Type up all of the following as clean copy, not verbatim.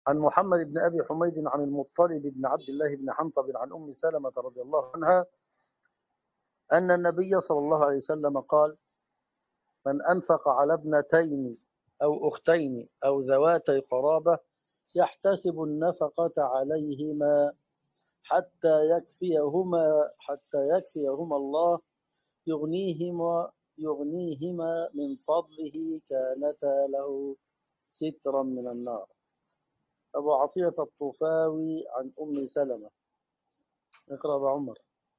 عن محمد بن أبي حميد عن المطلب بن عبد الله بن حنطب عن أم سلمة رضي الله عنها أن النبي صلى الله عليه وسلم قال: من أنفق على ابنتين أو أختين أو ذواتي قرابة يحتسب النفقة عليهما حتى يكفيهما الله يغنيهما من فضله كانتا له سترا من النار. أبو عطية الطوفاوي عن أم سلمة. اقرأ أبو عمر.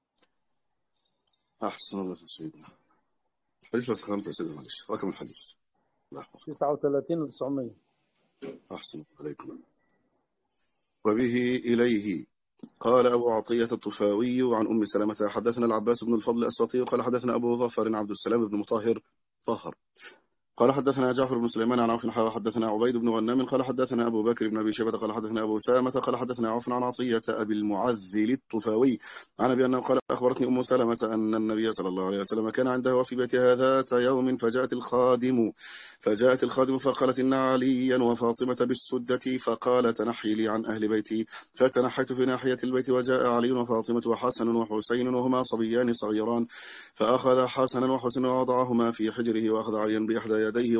أحسن الله في سيدنا. الحديث رقم 5 يا سيدنا، معلش رقم الحديث 39 900. أحسن عليكم. وبه إليه قال أبو عطية الطفاوي عن أم سلمة حدثنا العباس بن الفضل الأسوطي قال حدثنا أبو ظفر عبد السلام بن طاهر قال حدثنا جعفر بن سليمان عن عوف حدثنا عبيد بن غنام قال حدثنا أبو بكر بن أبي شيبة قال حدثنا أبو سامة قال حدثنا عوف عن عطية أبي المعذل الطفاوي عن أبي أنه قال أخبرتني أم سلمة أن النبي صلى الله عليه وسلم كان عنده وفي بيتها ذات يوم فجاءت الخادم فقالت إن عليا وفاطمة بالسدة فقال تنحي لي عن أهل بيتي فتنحيت في ناحية البيت وجاء علي وفاطمة وحسن وحسين وهما صبيان صغيران فأخذ حسنا وحسنا ووضعهما في حجره وأخذ عليا بإحدى يديه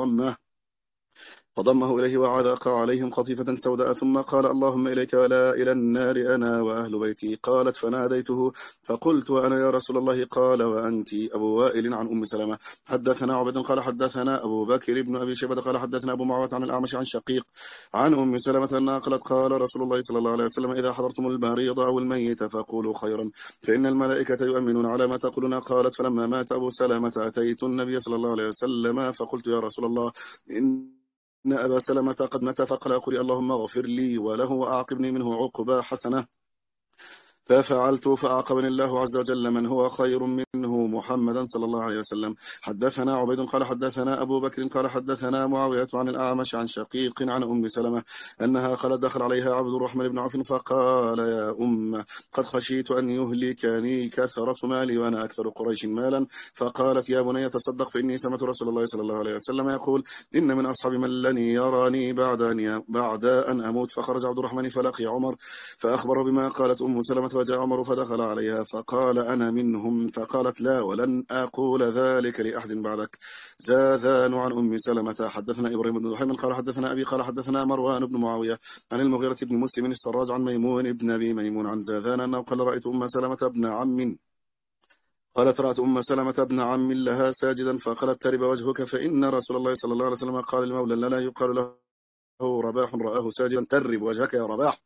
فضمه إليه وعلق عليهم قطيفة سوداء ثم قال اللهم إليك ولا إلى النار أنا وأهل بيتي. قالت فناديته فقلت وأنا يا رسول الله. قال وأنت. أبو وائل عن أم سلمة حدثنا عبد قال حدثنا أبو بكر بن أبي شيبة قال حدثنا أبو معاوية عن الأعمش عن شقيق عن أم سلمة أنها قالت قال رسول الله صلى الله عليه وسلم إذا حضرتم المريض أو الميت فقولوا خيرا فإن الملائكة يؤمنون على ما تقولون. قالت فلما مات أبو سلمة أتيت النبي صلى الله عليه وسلم فقلت يا رسول الله إن أبا سلمة قد مات فقال قل اللهم اغفر لي وله وأعقبني منه عقبى حسنة ففعلت فأعقبني الله عز وجل من هو خير منه محمدا صلى الله عليه وسلم. حدثنا عبيد قال حدثنا أبو بكر قال حدثنا معاوية عن الأعمش عن شقيق عن أم سلمة أنها قالت دخل عليها عبد الرحمن بن عوف فقال يا أم قد خشيت أن يهلكني كثرة مالي وأنا أكثر قريش مالا. فقالت يا بني تصدق فإني سمعت رسول الله صلى الله عليه وسلم يقول إن من أصحاب من لن يراني بعد أن أموت. فخرج عبد الرحمن فلقي عمر فأخبر بما قالت أم سلمة وجاء عمر فدخل عليها فقال أنا منهم. فقالت لا ولن أقول ذلك لأحد بعدك. زاذان عن أم سلمة حدثنا إبراهيم بن دحيم قال حدثنا أبي قال حدثنا مروان بن معاوية عن المغيرة بن مسلم السراج عن ميمون بن أبي ميمون عن زاذان أنه قال رأيت أم سلمة ابن عم قالت رأت أم سلمة ابن عم لها ساجدا فقالت ترب وجهك فإن رسول الله صلى الله عليه وسلم قال لمولى لا يقال له رباح رآه ساجدا ترب وجهك يا رباح.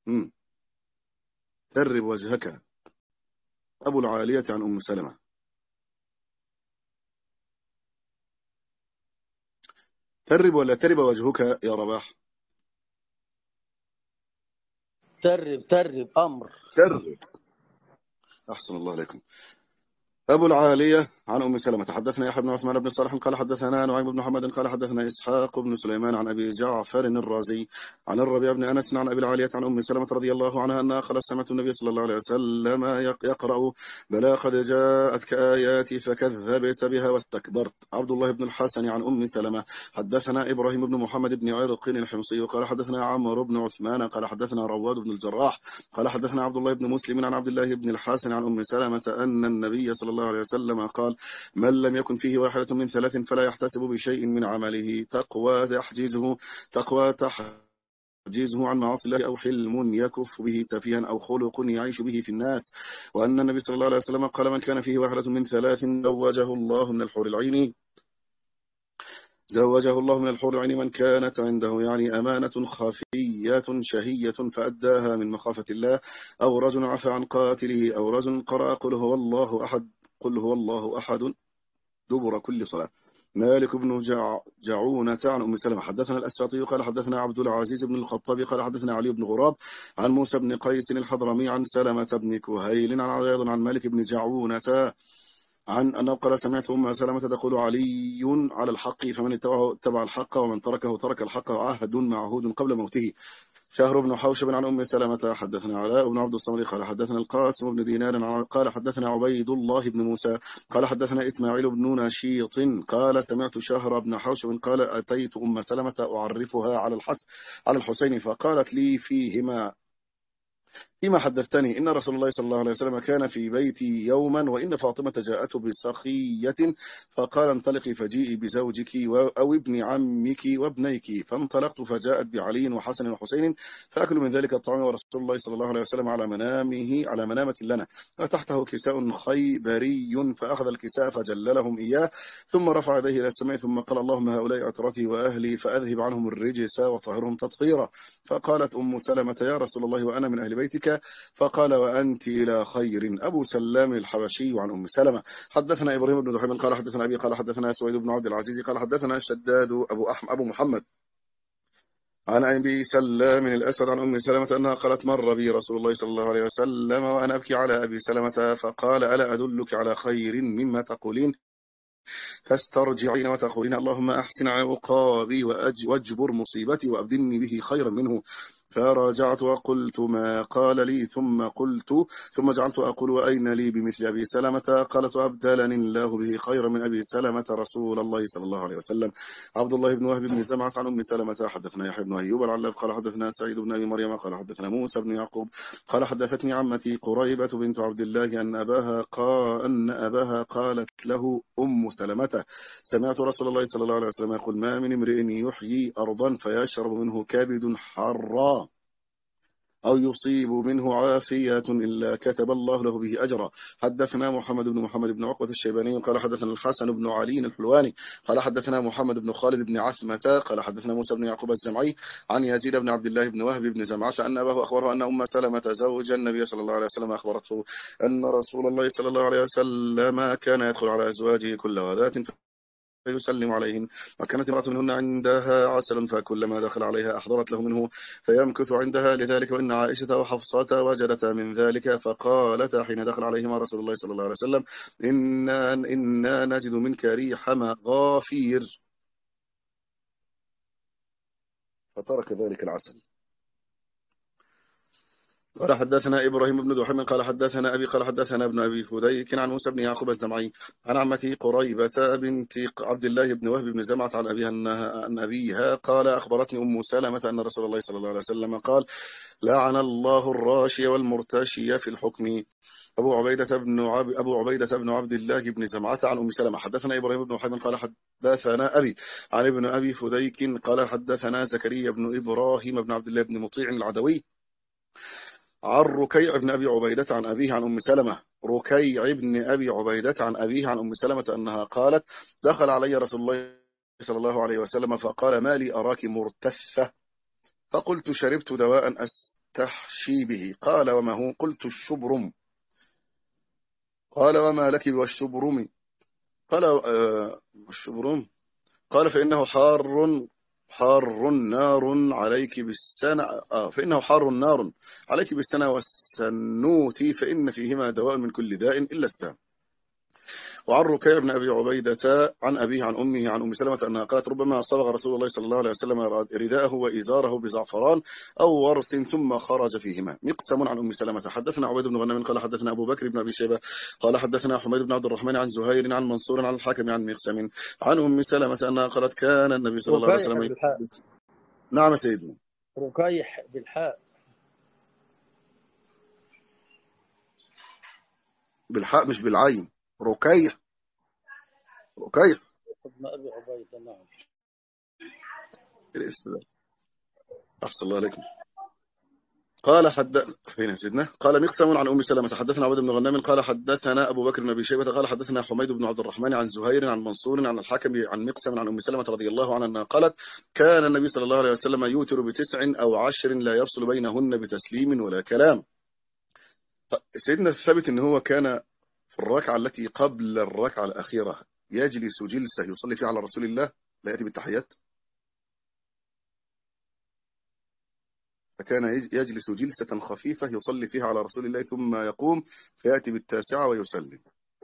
ترب وجهك. أبو العالية عن أم سلمة. ترب ولا ترب وجهك يا رباح؟ ترب أمر. ترب. أحسن الله عليكم. أبو العالية عن أم سلمة حدثنا يحيى بن عثمان بن صالح قال حدثنا نعيم بن محمد قال حدثنا إسحاق بن سليمان عن أبي جعفر الرازي عن الربيع بن أنس عن أبي العالية عن أم سلمة رضي الله عنها أنها قال سمعت النبي صلى الله عليه وسلم يقرأ بلى قد جاءتك آياتي فكذبت بها واستكبرت. عبد الله بن الحسن عن أم سلمة حدثنا إبراهيم بن محمد بن عرق الحمصي قال حدثنا عمرو بن عثمان قال حدثنا رواد بن الجراح قال حدثنا عبد الله بن مسلم عن عبد الله بن الحسن عن أم سلمة أن النبي صلى الله عليه وسلم قال من لم يكن فيه واحدة من ثلاث فلا يحتسب بشيء من عمله تقوى تحجيزه عن معاصي الله أو حلم يكف به سفيها أو خلق يعيش به في الناس. وأن النبي صلى الله عليه وسلم قال من كان فيه واحدة من ثلاث زوجه الله من الحور العين من كانت عنده يعني أمانة خفية شهية فأداها من مخافة الله أو رجل عفى عن قاتله أو رجل قرأ قل هو الله أحد دبر كل صلاة. مالك بن جعونة عن أم سلمة حدثنا الأسفاطي قال حدثنا عبد العزيز بن الخطاب قال حدثنا علي بن غراب عن موسى بن قيس الحضرمي عن سلمة بن كهيل عن عياض عن مالك بن جعونة عن أنه قال سمعت أم سلمة تقول علي على الحق فمن اتبع الحق ومن تركه ترك الحق وعهد معهود قبل موته شهر بن حوشب عن أم سلمة حدثنا علاء بن عبد الصمد قال حدثنا القاسم بن دينار قال حدثنا عبيد الله بن موسى قال حدثنا إسماعيل بن نشيط قال سمعت شهر بن حوشب قال أتيت أم سلمة أعرفها على الحسين فقالت لي فيما حدثتني إن رسول الله صلى الله عليه وسلم كان في بيتي يوما وإن فاطمة جاءته بسخية فقال انطلقي فجيئي بزوجك أو ابن عمك وابنيك فانطلقت فجاءت بعلي وحسن وحسين فأكل من ذلك الطعام ورسول الله صلى الله عليه وسلم على منامة لنا فتحته كساء خيبري فأخذ الكساء فجللهم إياه ثم رفع يديه إلى السماء ثم قال اللهم هؤلاء عترتي وأهلي فأذهب عنهم الرجس وطهرهم تطهيرا فقالت أم سلمة يا رسول الله وأنا من أهل بيتك فقال وأنت إلى خير. أبو سلام الحبشي عن أم سلمة حدثنا إبراهيم بن دحيم قال حدثنا أبي قال حدثنا سويد بن عبد العزيز قال حدثنا شداد أبو محمد عن أبي سلام الأسود عن أم سلمة أنها قالت مر بي رسول الله صلى الله عليه وسلم وأنا أبكي على أبي سلمة فقال ألا أدلك على خير مما تقولين تسترجعين وتقولين اللهم أحسن عقابي واجبر مصيبتي وأبدلني به خيرا منه فرجعت وقلت ما قال لي ثم جعلت أقول وأين لي بمثل أبي سلمة قالت أبدلني الله به خيرا من أبي سلمة رسول الله صلى الله عليه وسلم. عبد الله بن وهب بن زمعة عن أم سلمة حدثنا يحيى بن أيوب العلاف قال حدثنا سعيد بن أبي مريم قال حدثنا موسى بن يعقوب قال حدثتني عمتي قريبة بنت عبد الله أن أباها قالت له أم سلمة سمعت رسول الله صلى الله عليه وسلم يقول ما من امرئ يحيي أرضا فيشرب منه كبد حرا أو يصيب منه عافية إلا كتب الله له به أجرا. حدثنا محمد بن عقبة الشيباني قال حدثنا الحسن بن علي الحلواني قال حدثنا محمد بن خالد بن عثمة قال حدثنا موسى بن يعقوب الزمعي عن يزيد بن عبد الله بن وهب بن زمعة أن أباه أخبره أن أم سلمة زوج النبي صلى الله عليه وسلم أخبرته أن رسول الله صلى الله عليه وسلم كان يدخل على أزواجه كل غداة فيسلم عليهن وكانت امرأة منهن عندها عسل فكلما دخل عليها أحضرت له منه فيمكث عندها لذلك وإن عائشة وحفصة وجدتا من ذلك فقالتا حين دخل عليهما رسول الله صلى الله عليه وسلم إنا نجد منك ريح مغافير فترك ذلك العسل. قال حدثنا إبراهيم بن دحيم قال حدثنا أبي قال حدثنا ابن أبي فديك عن موسى بن يعقوب الزمعي عن عمتي قريبة بنت عبد الله بن وهب بن زمعة عن أبيها أن أبيها قال أخبرتني أم سلمة أن رسول الله صلى الله عليه وسلم قال لعن الله الراشي والمرتشي في الحكم. أبو عبيدة بن عبد الله بن زمعة عن أم سلمة حدثنا إبراهيم بن حبيب قال حدثنا أبي عن ابن أبي فديك قال حدثنا زكريا بن إبراهيم بن عبد الله بن مطيع العدوي عن ركيع بن أبي عبيدة عن أبيه عن أم سلمة ركيع بن أبي عبيدة عن أبيه عن أم سلمة أنها قالت دخل علي رسول الله صلى الله عليه وسلم فقال ما لي أراك مرتثة فقلت شربت دواء أستحشي به قال وما هو قلت الشبرم قال وما لك والشبرم قال الشبرم قال فإنه حار نار عليك بالسنة فإنه حار نار عليك بالسنة والسنوت فإن فيهما دواء من كل داء إلا السام. وعن ركيع بن أبي عبيدة عن أبيه عن أمه عن أم سلمة أنها قالت ربما صبغ رسول الله صلى الله عليه وسلم رداءه وإزاره بزعفران أو ورس ثم خرج فيهما. مقسم عن أم سلمة حدثنا عبيد بن غنم قال حدثنا أبو بكر بن أبي شيبة قال حدثنا حميد بن عبد الرحمن عن زهير عن منصور عن الحاكم عن مقسم عن أم سلمة أنها قالت كان النبي صلى الله عليه وسلم بالحاء. نعم سيدنا ركيح بالحاء بالحاء مش بالعين ركيح ابن أبي عبيدة. نعم الاسم ده أحسن الله عليكم. قال فين سيدنا قال مقسم عن أم سلمة حدثنا عبد بن غنام قال حدثنا أبو بكر بن أبي شيبة قال حدثنا حميد بن عبد الرحمن عن زهير عن منصور عن الحكم عن مقسم عن أم سلمة رضي الله عنها قالت كان النبي صلى الله عليه وسلم يوتر ب9 أو 10 لا يفصل بينهن بتسليم ولا كلام. سيدنا الثابت إن هو كان في الركعة التي قبل الركعة الأخيرة يجلس جلسة يصلي فيها على رسول الله لا يأتي بالتحيات فكان يجلس جلسة خفيفة يصلي فيها على رسول الله ثم يقوم فيأتي بالتاسعة ويسلم.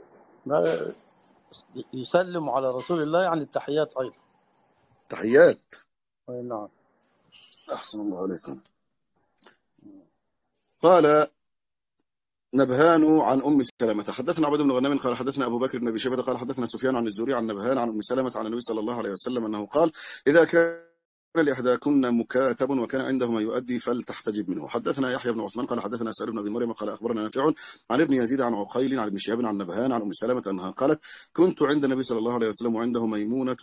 يسلم على رسول الله عن التحيات أيضا. تحيات. نعم أحسن الله عليكم. قال نبهان عن أم سلمة حدثنا عبد بن غنم قال حدثنا أبو بكر بن أبي شيبة قال حدثنا سفيان عن الزهري عن نبهان عن أم سلمة عن النبي صلى الله عليه وسلم أنه قال إذا كان لإحداكن مكاتب وكان عنده ما يؤدي فلتحتجب منه. حدثنا يحيى بن عثمان قال حدثنا سعيد بن أبي مريم قال أخبرنا نافع عن ابن يزيد عن عقيل عن ابن شهاب عن نبهان عن أم سلمة أنها قالت كنت عند النبي صلى الله عليه وسلم وعنده ميمونة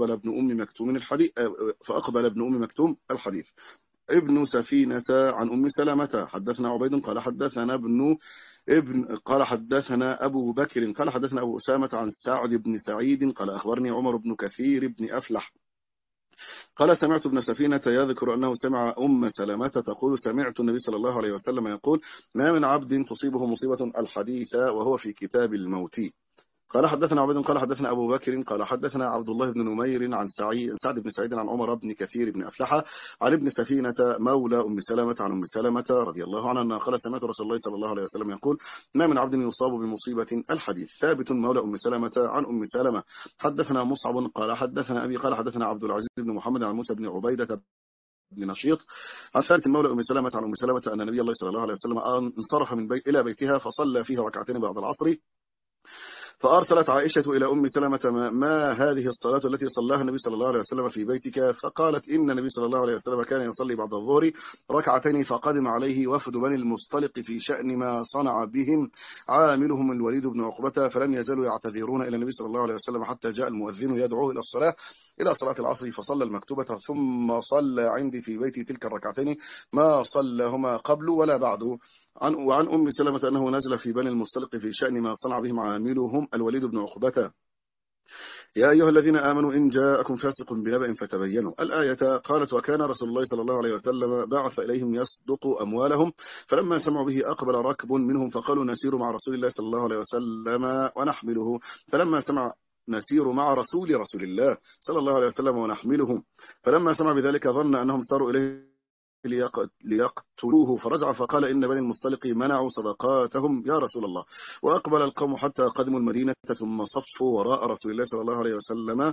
فأقبل ابن أم مكتوم الحديث ابن سفينة عن أم سلمة. حدثنا عبيد قال حدثنا قال حدثنا أبو بكر قال حدثنا أبو أسامة عن سعد بن سعيد قال أخبرني عمر بن كثير بن أفلح قال سمعت ابن سفينة يذكر أنه سمع أم سلمة تقول سمعت النبي صلى الله عليه وسلم يقول ما من عبد تصيبه مصيبة الحديث وهو في كتاب الموت. قال حدثنا عبيد قال حدثنا أبو بكر قال حدثنا عبد الله بن نمير عن سعد بن سعيد عن عمر بن كثير بن أفلح عن ابن سفينة مولى أم سلمة عن أم سلمة رضي الله عنها أنها قال سمعت رسول الله صلى الله عليه وسلم يقول ما من عبد يصاب بمصيبة الحديث. ثابت مولى أم سلمة عن أم سلمة. حدثنا مصعب قال حدثنا أبي قال حدثنا عبد العزيز بن محمد عن موسى بن عبيدة بن نشيط عن ثابت مولى أم سلمة عن أم سلمة أن النبي الله صلى الله عليه وسلم انصرف إلى بيتها فصلى فيه ركعتين بعد العصر فأرسلت عائشة إلى أم سلمة ما هذه الصلاة التي صلاها النبي صلى الله عليه وسلم في بيتك؟ فقالت إن النبي صلى الله عليه وسلم كان يصلي بعد الظهر ركعتين فقدم عليه وفد بني المصطلق في شأن ما صنع بهم عاملهم الوليد بن عقبة فلم يزالوا يعتذرون إلى النبي صلى الله عليه وسلم حتى جاء المؤذن يدعوه إلى صلاة العصر فصلى المكتوبة ثم صلى عندي في بيتي تلك الركعتين ما صلىهما قبل ولا بعد. وعن أم سلمة أنه نزل في بني المصطلق في شأن ما صنع بهم عاملهم الوليد بن عقبة يا أيها الذين آمنوا إن جاءكم فاسق بنبأ فتبينوا الآية. قالت وكان رسول الله صلى الله عليه وسلم بعث إليهم يصدق أموالهم فلما سمعوا به أقبل ركب منهم فقالوا نسير مع رسول الله صلى الله عليه وسلم ونحمله فلما سمع نسير مع رسول الله صلى الله عليه وسلم ونحمله فلما سمع بذلك ظن أنهم ساروا إليه ليقتلوه فرجع فقال إن بني المصطلق منعوا صدقاتهم يا رسول الله. وأقبل القوم حتى قدموا المدينة ثم صفوا وراء رسول الله صلى الله عليه وسلم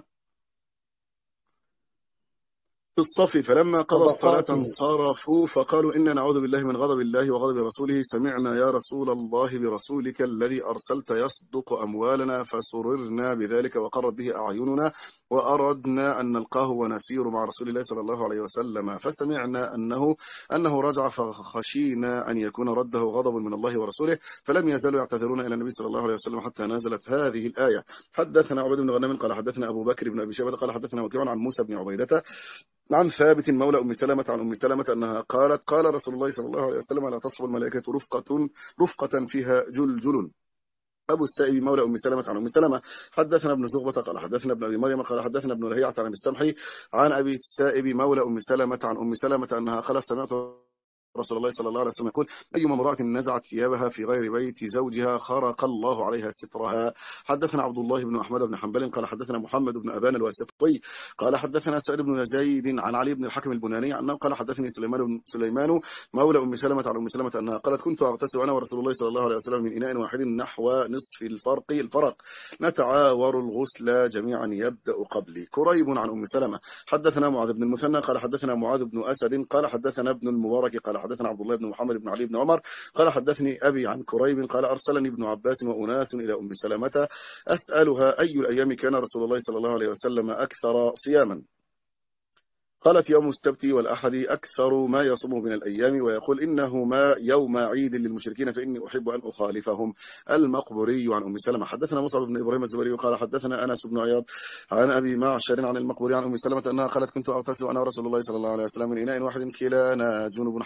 في الصف فلما قضى الصلاة انصرفوا فقالوا إنا نعوذ بالله من غضب الله وغضب رسوله سمعنا يا رسول الله برسولك الذي أرسلت يصدق أموالنا فسررنا بذلك وقرت به أعيننا وأردنا أن نلقاه ونسير مع رسول الله صلى الله عليه وسلم فسمعنا أنه رجع فخشينا أن يكون رده غضب من الله ورسوله فلم يزالوا يعتذرون إلى النبي صلى الله عليه وسلم حتى نزلت هذه الآية. حدثنا عبد بن غنم قال حدثنا أبو بكر بن أبي شيبة قال حدثنا وكيع عن موسى بن عبيدة عن ثابت مولى أم سلمة عن أم سلمة أنها قالت قال رسول الله صلى الله عليه وسلم لا تصحب الملائكة رفقة فيها جلجل. أبو السائب مولى أم سلمة عن أم سلمة. حدثنا ابن زغبة قال حدثنا ابن أبي مريم قال حدثنا ابن لهيعة عن أبي السمحي عن أبي السائب مولى أم سلمة عن أم سلمة أنها قالت سمعت رسول الله صلى الله عليه وسلم يقول أيما امرأة نزعت ثيابها في غير بيت زوجها خرق الله عليها سترها. حدثنا عبد الله بن أحمد بن حنبل قال حدثنا محمد بن أبان الواسطي قال حدثنا سعيد بن زيد عن علي بن الحكم البناني أنه قال حدثني سليمان مولى أم سلمة عن أم سلمة أنها قالت كنت أغتسل أنا ورسول الله صلى الله عليه وسلم من إناء واحد نحو نصف الفرق نتعاور الغسل جميعا يبدأ قبلي. كريب عن أم سلمة. حدثنا معاذ بن المثنى قال حدثنا معاذ بن أسد قال حدثنا ابن المبارك قال حدثنا عبد الله بن محمد بن علي بن عمر قال حدثني أبي عن كريب قال أرسلني ابن عباس وأناس إلى أم سلمة أسألها أي الأيام كان رسول الله صلى الله عليه وسلم أكثر صياما؟ قالت يوم السبت والأحد أكثر ما يصوم من الأيام ويقول إنهما يوم عيد للمشركين فإني أحب أن أخالفهم. المقبوري عن أم سلمة. حدثنا مصعب بن إبراهيم الزبري قال حدثنا أنس بن عياض عن أبي معشر عن المقبوري عن أم سلمة أنها قالت كنت أغتسل أنا ورسول الله صلى الله عليه وسلم من إناء واحد كلانا جنوب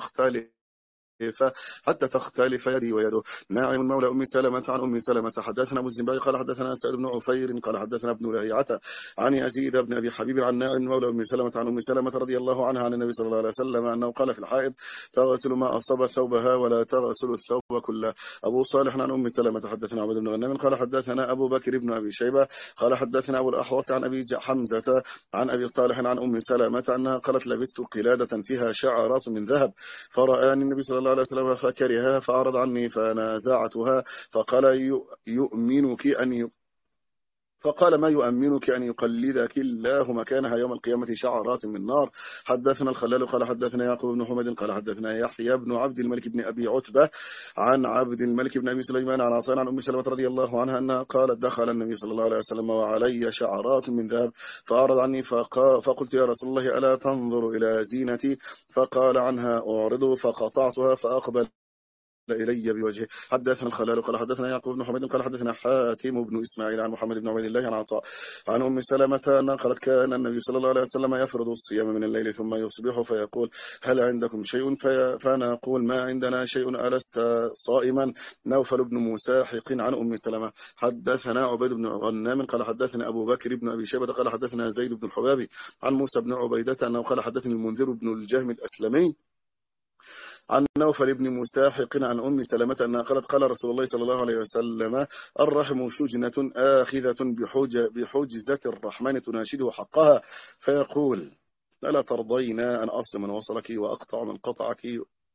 حتى تختلف يدي ويده. ناعم مولى أم سلمة عن أم سلمة. حدثنا أبو الزنباي قال حدثنا سعيد بن عفير قال حدثنا ابن لهيعة عن يزيد بن أبي حبيب عن ناعم مولى أم سلمة عن أم سلمة رضي الله عنها عن النبي صلى الله عليه وسلم أنه قال في الحائض تغسل ما أصاب ثوبها ولا تغسل الثوب كله. أبو صالح عن أم سلمة. حدثنا عبد بن غنم قال حدثنا أبو بكر بن أبي شيبة قال حدثنا أبو الأحوص عن أبي حمزة عن أبي صالح عن أم سلمة أنها قالت لبست قلادة فيها شعرات من ذهب فرآني النبي صلى الله عليه وسلم فكرها فأعرض عني فنازعتها فقال فقال ما يؤمنك أن يقلدك الله مكانها يوم القيامة شعرات من نار. حدثنا الخلال قال حدثنا يعقوب بن حميد قال حدثنا يحيى بن عبد الملك بن أبي عتبة عن عبد الملك بن أبي سليمان عن عطاء عن أم سلمة رضي الله عنها أنها قالت دخل النبي صلى الله عليه وسلم وعلي شعرات من ذهب فأعرض عني فقلت يا رسول الله ألا تنظر إلى زينتي؟ فقال عنها أعرض فقطعتها فأقبل إلي بوجهه. حدثنا الخلال قال حدثنا يعقوب بن حميد قال حدثنا حاتم بن إسماعيل عن محمد بن عبيد الله عن عطاء عن أم سلمة أنها قالت كان النبي صلى الله عليه وسلم يفرض الصيام من الليل ثم يصبح فيقول هل عندكم شيء؟ فنقول ما عندنا شيء ألست صائما؟ نوفل بن مساحق عن أم سلمة. حدثنا عبيد بن غنام قال حدثنا أبو بكر بن أبي شيبة قال حدثنا زيد بن الحبابي عن موسى بن عبيدة أنه قال حدثني المنذر بن الجهم الأسلمي عن نوفل بن مساحق عن أم سلمة أنها قالت قال رسول الله صلى الله عليه وسلم الرحم شجنة آخذة بحجزة الرحمن تناشده حقها فيقول ألا ترضين أن أصل من وصلك وأقطع من قطعك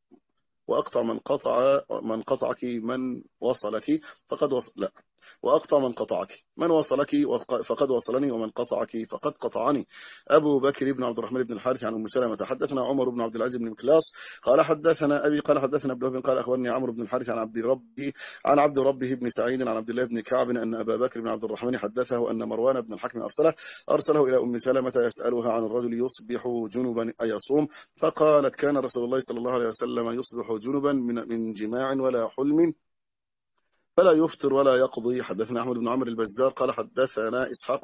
من قطعك من وصلك فقد وصل لا وأقطع من قطعك من وصلك فقد وصلني ومن قطعك فقد قطعني. أبو بكر بن عبد الرحمن بن الحارث عن أم سلمة. حدثنا عمر بن عبد العزيز بن مكلاس قال حدثنا أبي قال حدثنا ابن وهب قال أخبرني عمرو بن الحارث عن عبد ربه بن سعيد عن عبد الله بن كعب أن أبا بكر بن عبد الرحمن حدثه أن مروان بن الحكم أرسله إلى أم سلمة يسألها عن الرجل يصبح جنبا أيصوم؟ فقالت كان رسول الله صلى الله عليه وسلم يصبح جنبا من جماع ولا حلم فلا يفطر ولا يقضي. حدثنا أحمد بن عمرو البزار قال حدثنا إسحاق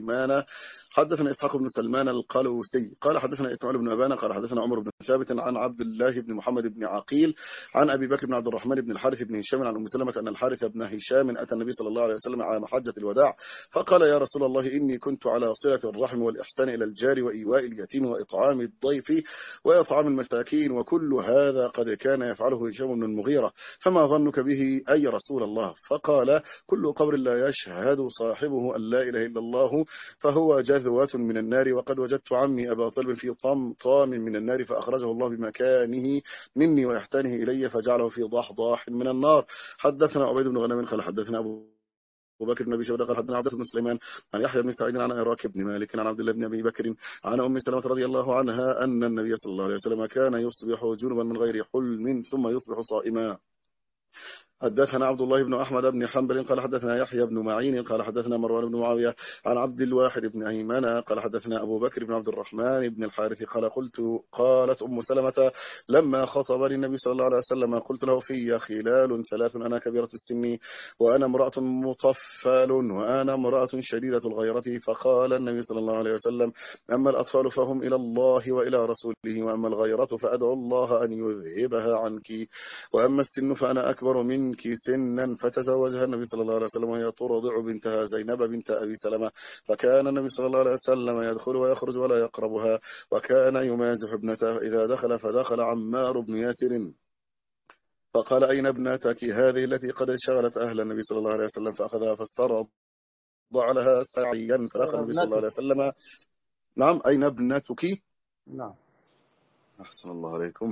بن سلمان القلوسي قال حدثنا إسماعيل بن أبانا قال حدثنا عمر بن ثابت عن عبد الله بن محمد بن عقيل عن أبي بكر بن عبد الرحمن بن الحارث بن هشام عن أم سلمة أن الحارث بن هشام أتى النبي صلى الله عليه وسلم على حجة الوداع فقال يا رسول الله إني كنت على صلة الرحم والإحسان إلى الجار وإيواء اليتيم وإطعام الضيف وإطعام المساكين وكل هذا قد كان يفعله هشام بن المغيرة فما ظنك به أي رسول الله؟ فقال كل قبر لا يشهد صاحبه أن لا إله إلا الله فهو جذوة من النار وقد وجدت عمي أبا طالب في طام من النار فأخرجه الله بمكانه مني وإحسانه إلي فجعله في ضحضاح من النار. حدثنا عبيد بن غنم قال حدثنا أبو بكر بن أبي شيبة قال حدثنا عبد بن سليمان عن يحيى بن سعيد عن عراك بن مالك عن عبد الله بن أبي بكر عن أم سلمة رضي الله عنها أن النبي صلى الله عليه وسلم كان يصبح جنبا من غير حلم ثم يصبح صائما. حدثنا عبد الله بن أحمد بن حنبل قال حدثنا يحيى بن معين قال حدثنا مروان بن معاوية عن عبد الواحد بن أيمن قال حدثنا أبو بكر بن عبد الرحمن بن الحارث قالت أم سلمة لما خطبني النبي صلى الله عليه وسلم قلت له في خلال ثلاث أنا كبيرة السن وأنا امرأة مطفل وأنا امرأة شديدة الغيرة فقال النبي صلى الله عليه وسلم أما الأطفال فهم إلى الله وإلى رسوله وأما الغيرة فأدعو الله أن يذهبها عنك وأما السن فأنا أكبر منك سنا فتزوجها النبي صلى الله عليه وسلم وهي ترضع بنتها زينب بنت أبي سلمة فكان النبي صلى الله عليه وسلم يدخل ويخرج ولا يقربها وكان يمازح ابنته إذا دخل فدخل عمار بن ياسر فقال أين ابنتك هذه التي قد شغلت أهل النبي صلى الله عليه وسلم فأخذها فاسترضع لها سعيا فدخل النبي صلى الله عليه وسلم. نعم أين ابنتك؟ نعم أحسن الله عليكم.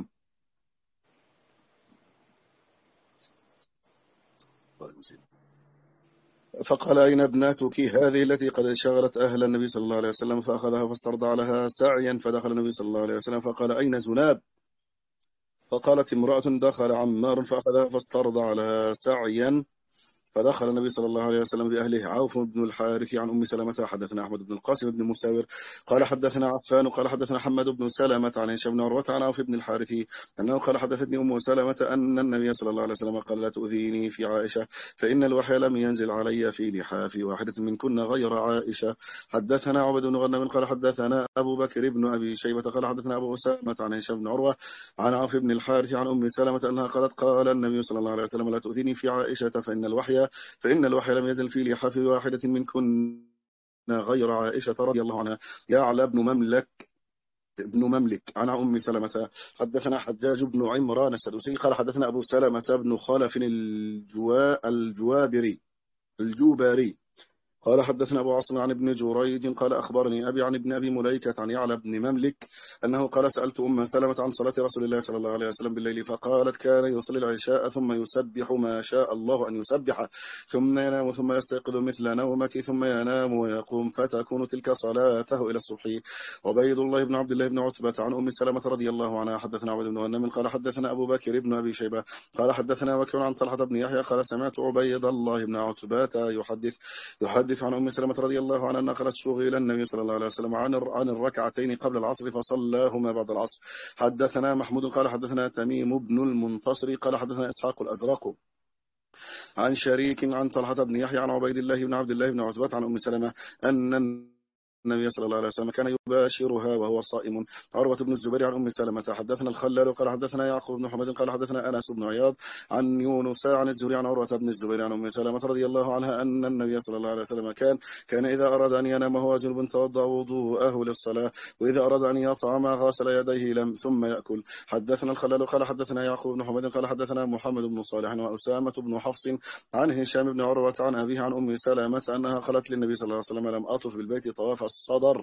فقال أين ابنتك هذه التي قد شغلت أهل النبي صلى الله عليه وسلم فأخذها فاسترضع لها سعيا فدخل النبي صلى الله عليه وسلم فقال أين زناب؟ فقالت امرأة دخل عمار فأخذها فاسترضع لها سعيا فدخل النبي صلى الله عليه وسلم بأهله. عوف بن الحارث عن أم سلمة حدثنا أحمد بن القاسم بن مساور قال حدثنا عفان قال حدثنا حماد بن سلمة عن هشام بن عروة عن عوف بن الحارث أنه قال حدثتني أم سلمة أن النبي صلى الله عليه وسلم قال لا تؤذيني في عائشة فإن الوحي لم ينزل علي في لحاف واحدة منكن غير عائشة. حدثنا عبد بن غنم قال حدثنا أبو بكر بن أبي شيبة قال حدثنا أبو أسامة عن هشام بن عروة عن عوف بن الحارث عن أم سلمة أنها قالت قال النبي صلى الله عليه وسلم لا تؤذيني في عائشة فإن الوحي لم يزل في لحاف واحدة منكن غير عائشة رضي الله عنها. يعلى ابن مملك عن أم سلمة. حدثنا حجاج بن عمران السدوسي قال حدثنا أبو سلمة بن خلف الجوابري قال حدثنا أبو عاصم عن ابن جريج قال أخبرني أبي عن ابن أبي مليكة عن يعلى بن مملك أنه قال سألت أم سلمة عن صلاة رسول الله صلى الله عليه وسلم بالليل فقالت كان يصلي العشاء ثم يسبح ما شاء الله أن يسبح ثم ينام ثم يستيقظ مثل نومتي ثم ينام ويقوم فتكون تلك صلاته إلى الصبح. عبيد الله بن عبد الله بن عتبة عن أم سلمة رضي الله عنها حدثنا عبد بن غنم قال حدثنا أبو بكر بن أبي شيبة قال حدثنا بكر عن طلحة بن يحيى قال سمعت عبيد الله بن عتبة يحدث عن أم سلمة رضي الله عنها أن قالت شغل النبي صلى الله عليه وسلم عن الركعتين قبل العصر فصلاهما بعد العصر. حدثنا محمود قال حدثنا تميم بن المنتصر قال حدثنا إسحاق الأزرق عن شريك عن طلحة بن يحيى عن عبيد الله بن عبد الله بن عتبة عن أم سلمة أن النبي صلى الله عليه وسلم كان يباشرها وهو صائم. عروة بن الزبير عن أم سلمة حدثنا الخلال قال حدثنا يعقوب بن حمد قال حدثنا أنس بن عياض عن يونس عن الزهري عن عروة بن الزبير عن أم سلمة رضي الله عنها أن النبي صلى الله عليه وسلم كان إذا أراد أن ينام وهو جنب توضأ وضوءه للصلاة وإذا أراد أن يطعم غسل يديه ثم يأكل. حدثنا الخلال قال حدثنا يعقوب بن حمد قال حدثنا محمد بن صالح وأسامة بن حفص عن هشام بن عروة عن أبيه عن أم سلمة أنها قالت للنبي صلى الله عليه وسلم لم أطف بالبيت طواف الصدر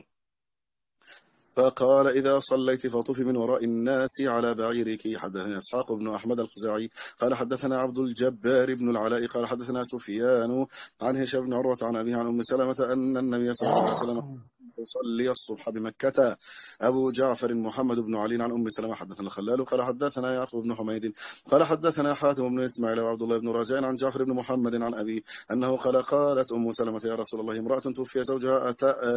فقال إذا صليت فطفي من وراء الناس على بعيرك. حدثنا إسحاق بن أحمد الخزاعي قال حدثنا عبد الجبار بن العلاء قال حدثنا سفيان عن هشام بن عروة عن أبيه عن أم سلمة أن النبي صلى الله عليه وسلم يصلي الصبح بمكة. أبو جعفر محمد بن علي عن أم سلمة حدثنا الخلال قال حدثنا يعقوب بن حميد قال حدثنا حاتم بن إسماعيل وعبد الله بن رجاء عن جعفر بن محمد عن أبيه أنه قالت أم سلمة يا رسول الله امرأة توفي زوجها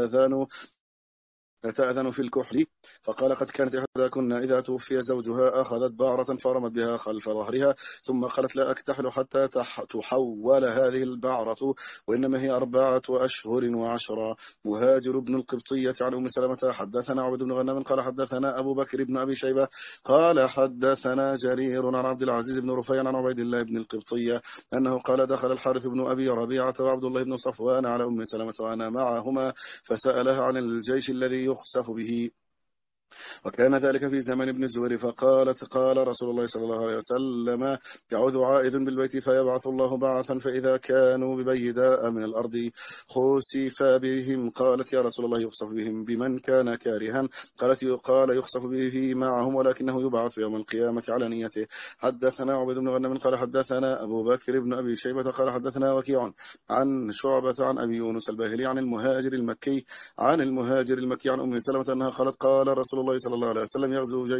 أتأذن في الكحل؟ فقال قد كانت إحداكن إذا توفي زوجها أخذت بعرة فرمت بها خلف ظهرها ثم قالت لا أكتحل حتى تحول هذه البعرة وإنما هي 4 أشهر و10. مهاجر بن القبطية عن أم سلمة حدثنا عبد بن غنم قال حدثنا أبو بكر بن أبي شيبة قال حدثنا جرير عن عبد العزيز بن رفيع عن عبيد الله بن القبطية أنه قال دخل الحارث بن أبي ربيعة وعبد الله بن صفوان على أم سلمة وأنا معهما فسألها عن الجيش الذي يخسف به وكان ذلك في زمن ابن الزبير فقالت قال رسول الله صلى الله عليه وسلم يعود عائد بالبيت فيبعث الله بعثا فإذا كانوا ببيداء من الأرض خسف بهم. قالت يا رسول الله يخسف بهم بمن كان كارها؟ قال يخسف به معهم ولكنه يبعث يوم القيامة على نيته. حدثنا عبد بن غنم قال حدثنا أبو بكر بن أبي شيبة قال حدثنا وكيع عن شعبة عن أبي يونس الباهلي عن المهاجر المكي عن أم سلمة أنها قالت قال رسول الله صلى الله عليه وسلم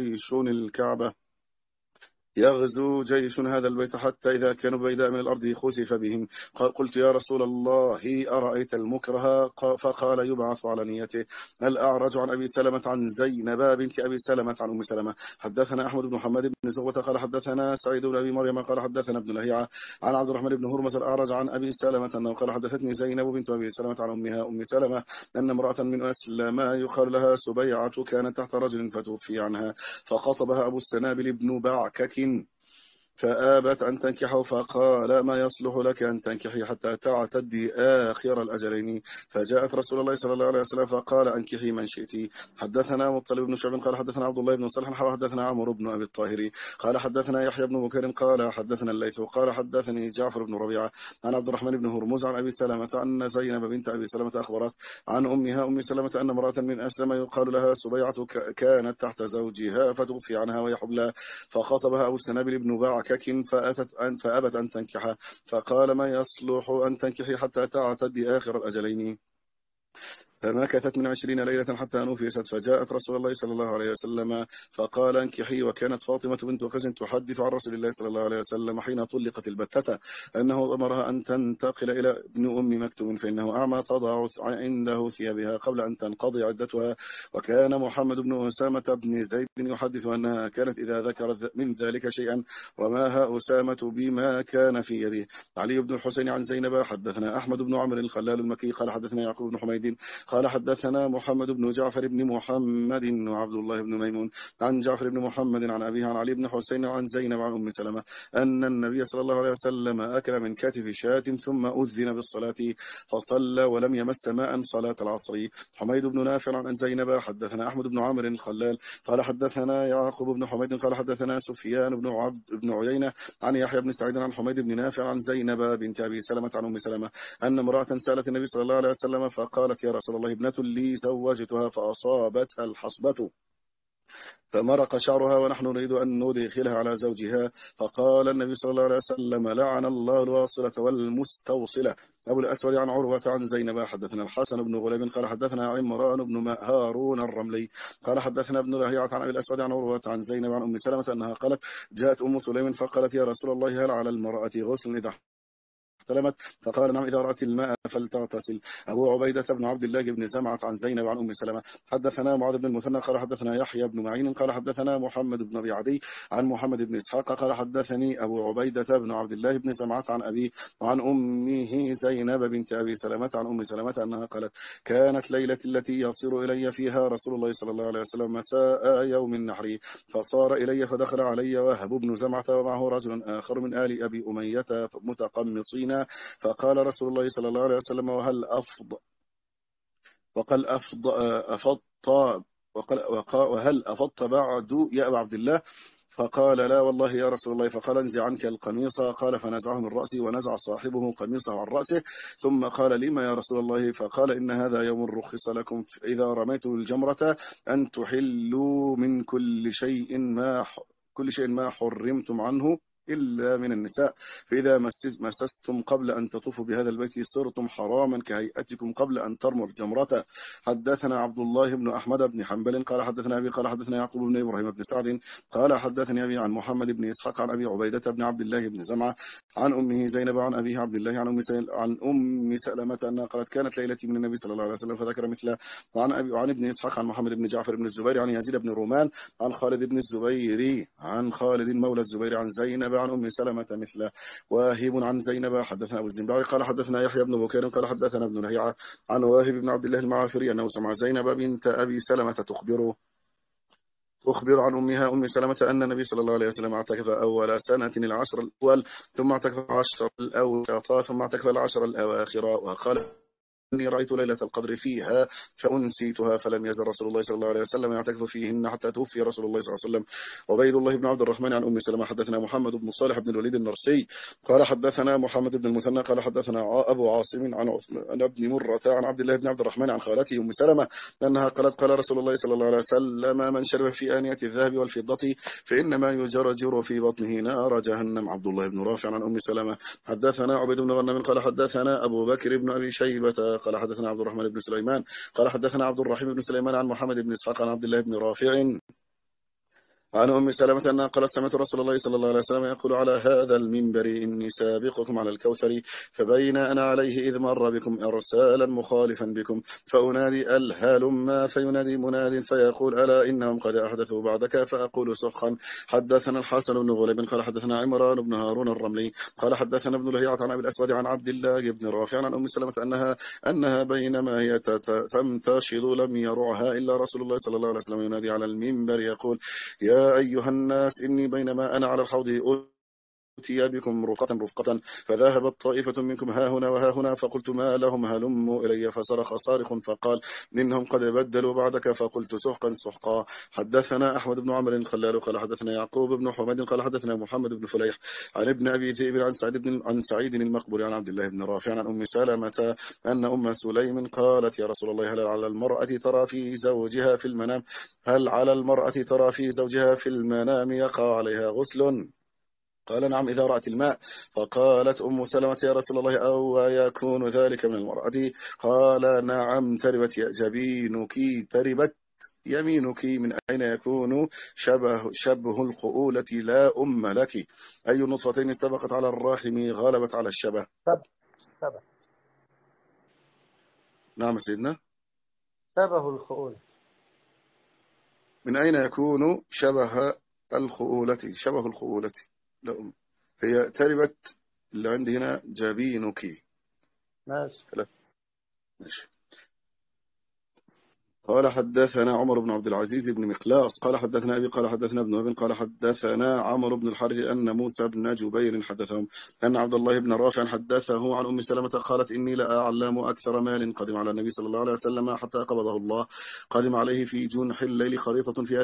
يغزو جيش هذا البيت حتى إذا كانوا بيداء من الأرض خسف بهم. قلت يا رسول الله أرأيت المكره؟ فقال يبعث على نيته. الأعرج عن أبي سلمة عن زينب بنت أبي سلمة عن أم سلمة حدثنا أحمد بن محمد بن زغوة قال حدثنا سعيد بن أبي مريم قال حدثنا ابن لهيعة عن عبد الرحمن بن هرمز الأعرج عن أبي سلمة أنه قال حدثتني زينب بنت أبي سلمة عن أمها أم سلمة أن امرأة من أسلم يقال لها سبيعة كانت تحت رجل فتوفي عنها فخطبها أبو السنابل بن بعكك فآبت أن تنكحه فقال ما يصلح لك أن تنكحي حتى تعتدي آخر الأجلين. فجاءت رسول الله صلى الله عليه وسلم فقال أنكحي من شئتي. حدثنا مطلب بن شعب قال حدثنا عبد الله بن صالح وحدثنا عمرو بن أبي الطاهري قال حدثنا يحيى بن بكير قال حدثنا الليث قال حدثني جعفر بن ربيعة عن عبد الرحمن بن هرمز عن أبي سلمة أن زينب بنت أبي سلمة أخبرت عن أمها أم سلمة أن امرأة من أسلم يقال لها سبيعة كانت تحت زوجها فتوفي عنها وهي حبلى فخطبها أبو السنابل بن بعكك فأبت أن تنكح فقال ما يصلح أن تنكحي حتى تعتدي آخر الأجلين. فمكثت من 20 ليلة حتى نفست فجاءت رسول الله صلى الله عليه وسلم فقال انكحي. وكانت فاطمة بنت قيس تحدث عن رسول الله صلى الله عليه وسلم حين طلقت البتة أنه أمرها أن تنتقل إلى ابن أم مكتوم فإنه أعمى تضع عنده ثيابها قبل أن تنقضي عدتها. وكان محمد بن أسامة بن زيد يحدث أنها كانت إذا ذكر من ذلك شيئا رماها أسامة بما كان في يده. علي بن الحسين عن زينب حدثنا أحمد بن عمرو الخلال المكي قال حدثنا يعقوب بن حميد قال حدثنا محمد بن جعفر بن محمد وعبد الله بن ميمون عن جعفر بن محمد عن أبيه عن علي بن حسين عن زينب عن أم سلمة أن النبي صلى الله عليه وسلم أكل من كتف شاة ثم أذن بالصلاة فصلى ولم يمس ماء صلاة العصر. حميد بن نافع عن زينب حدثنا أحمد بن عمرو الخلال قال حدثنا يعقوب بن حميد قال حدثنا سفيان بن عبد بن عيينة عن يحيى بن سعيد عن حميد بن نافع عن زينب بنت أبي سلمة عن أم سلمة أن امرأة سألت النبي صلى الله عليه وسلم فقالت يا رسول الله ابنة لي زوجتها فأصابتها الحصبة فمرق شعرها ونحن نريد أن ندخلها على زوجها. فقال النبي صلى الله عليه وسلم لعن الله الواصلة والمستوصلة. أبو الأسود عن عروة عن زينب حدثنا الحسن بن غليب قال حدثنا عمران بن هارون الرملي قال حدثنا ابن لهيعة عن أبي الأسود عن عروة عن زينب عن أم سلمة أنها قالت جاءت أم سليم فقالت يا رسول الله هل على المرأة غسل إذا احتلمت؟ فقال نعم إذا رأت الماء فلتغتسل. أبو عبيدة بن عبد الله بن زمعة عن زينب عن أم سلمة حدثنا معاذ بن المثنى قال حدثنا يحيى بن معين قال حدثنا محمد بن أبي عدي عن محمد بن إسحاق قال حدثني أبو عبيدة بن عبد الله بن زمعة عن أبي وعن أمه زينب بنت أبي سلمة عن أم سلمة أنها قالت كانت ليلة التي يصير إلي فيها رسول الله صلى الله عليه وسلم مساء يوم النحر فصار إلي فدخل علي وهب بن زمعة ومعه رجل آخر من آل أبي أمية متقمصين فقال رسول الله صلى الله عليه وسلم وقال وهل أفضت بعد يا أبا عبد الله؟ فقال لا والله يا رسول الله. فقال انزع عنك القميص. قال فنزعه من رأسي ونزع صاحبه قميصه عن رأسه ثم قال لما يا رسول الله؟ فقال إن هذا يوم رخص لكم إذا رميتم الجمرة أن تحلوا من كل شيء ما حرمتم عنه إلا من النساء فإذا مسستم قبل أن تطوفوا بهذا البيت صرتم حراما كهيئتكم قبل أن ترموا الجمرة. حدثنا عبد الله بن أحمد بن حنبل قال حدثنا أبي قال حدثنا يعقوب بن إبراهيم بن سعد قال حدثني أبي عن محمد بن إسحاق عن أبي عبيدة بن عبد الله بن زمعة عن أمه زينب عن أبيه عبد الله عن أم سلمة أنها قالت كانت ليلتي من النبي صلى الله عليه وسلم فذكر مثله. وعن ابن إسحاق عن محمد بن جعفر بن الزبير عن يزيد بن رومان عن خالد بن الزبير عن خالد مولى الزبير عن زينب عن أم سلمة مثله. واهب عن زينب حدثنا أبو الزنباري قال حدثنا يحيى بن بكير قال حدثنا ابن لهيعة عن واهب بن عبد الله المعافري أنه سمع زينب بنت أبي سلمة تخبر عن أمها أم سلمة أن النبي صلى الله عليه وسلم اعتكف أول سنة العشر الأول ثم اعتكف العشر الأوسط ثم اعتكف العشر الأواخر. وقال إني رأيت ليلة القدر فيها فأنسيتها فلم يزل رسول الله صلى الله عليه وسلم يعتكف فيهن حتى توفي رسول الله صلى الله عليه وسلم. عبيد الله بن عبد الرحمن عن أم سلمة حدثنا محمد بن صالح بن الوليد النرسي قال حدثنا محمد بن المثنى قال حدثنا أبو عاصم عن ابن مرة عن عبد الله بن عبد الرحمن عن خالته أم سلمة أنها قالت قال رسول الله صلى الله عليه وسلم من شرب في آنية الذهب والفضة فإنما يجرجر في بطنه نار جهنم. عبد الله بن رافع عن أم سلمة حدثنا عبيد بن غنم قال حدثنا أبو بكر بن أبي شيبة قال حدثنا عبد الرحمن بن سليمان قال حدثنا عبد الرحيم بن سليمان عن محمد بن إسحاق عن عبد الله بن رافع عن أم سلمة أنها قالت سمعت رسول الله صلى الله عليه وسلم يقول على هذا المنبر إني سابقكم على الكوثر فبين أنا عليه إذ مر بكم إرسالا مخالفا بكم فأنادي الهلم فينادي مناد فيقول ألا إنهم قد أحدثوا بعدك فأقول سخا. حدثنا الحسن بن غليب قال حدثنا عمران بن هارون الرملي قال حدثنا ابن لهيعة عن أبي الأسود عن عبد الله بن رافع عن أم سلمة أنها بينما هي تمتشض لم يرعها إلا رسول الله صلى الله عليه وسلم ينادي على المنبر يقول يا أيها الناس إني بينما أنا على الحوض أتي بكم رفقة فذهبت طائفة منكم ها هنا وها هنا فقلت ما لهم هلموا إلي فصرخ صارخ فقال إنهم قد بدلوا بعدك فقلت سحقا سحقا. حدثنا أحمد بن عمرو الخلال قال حدثنا يعقوب بن حميد قال حدثنا محمد بن فليح عن ابن أبي ذئب عن سعيد المقبري عن عبد الله بن رافع عن أم سلمة أن أم سليم قالت يا رسول الله هل على المرأة ترى في زوجها في المنام يقع عليها غسل؟ قال نعم إذا رأت الماء. فقالت أم سلمة يا رسول الله أو يكون ذلك من المرأة؟ قال نعم تربت تربت يمينك. من أين يكون شبه الخؤولة لا أم لك؟ أي النطفتين سبقت على الراحم غلبت على الشبه؟ سبه. نعم سيدنا. شبه الخؤولة. من أين يكون شبه الخؤولة لا أم. هي تربت اللي عندي هنا جبينك. ماشي. لا. ماشي. قال حدثنا عمر بن عبد العزيز بن مقلاص قال حدثنا أبي قال حدثنا ابن وهب قال حدثنا عمرو بن الحارث أن موسى بن جبير حدثهم أن عبد الله بن رافع حدثه عن أم سلمة قالت إني لأعلم أكثر مال قدم على النبي صلى الله عليه وسلم حتى قبضه الله. قدم عليه في جنح الليل خريطة فيها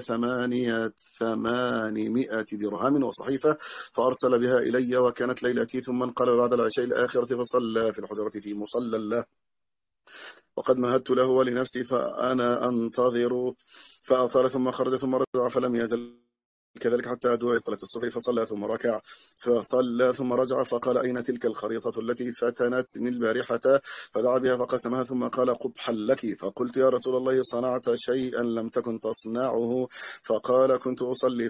800 درهم وصحيفة، فأرسل بها إلي وكانت ليلتي، ثم انقلب بعد العشاء الآخرة فصلى في الحجرة في مصلى الله، وقد مهدت له ولنفسي فأنا أنتظر، فأطال ثم خرج ثم رجع فلم يزل كذلك حتى دعي صلاة الصبح، فصلى ثم ركع فصلى ثم رجع فقال أين تلك الخريطة التي فتنتني البارحة؟ فدعا بها فقسمها ثم قال قبحا لك. فقلت يا رسول الله صنعت شيئا لم تكن تصنعه؟ فقال كنت أصلي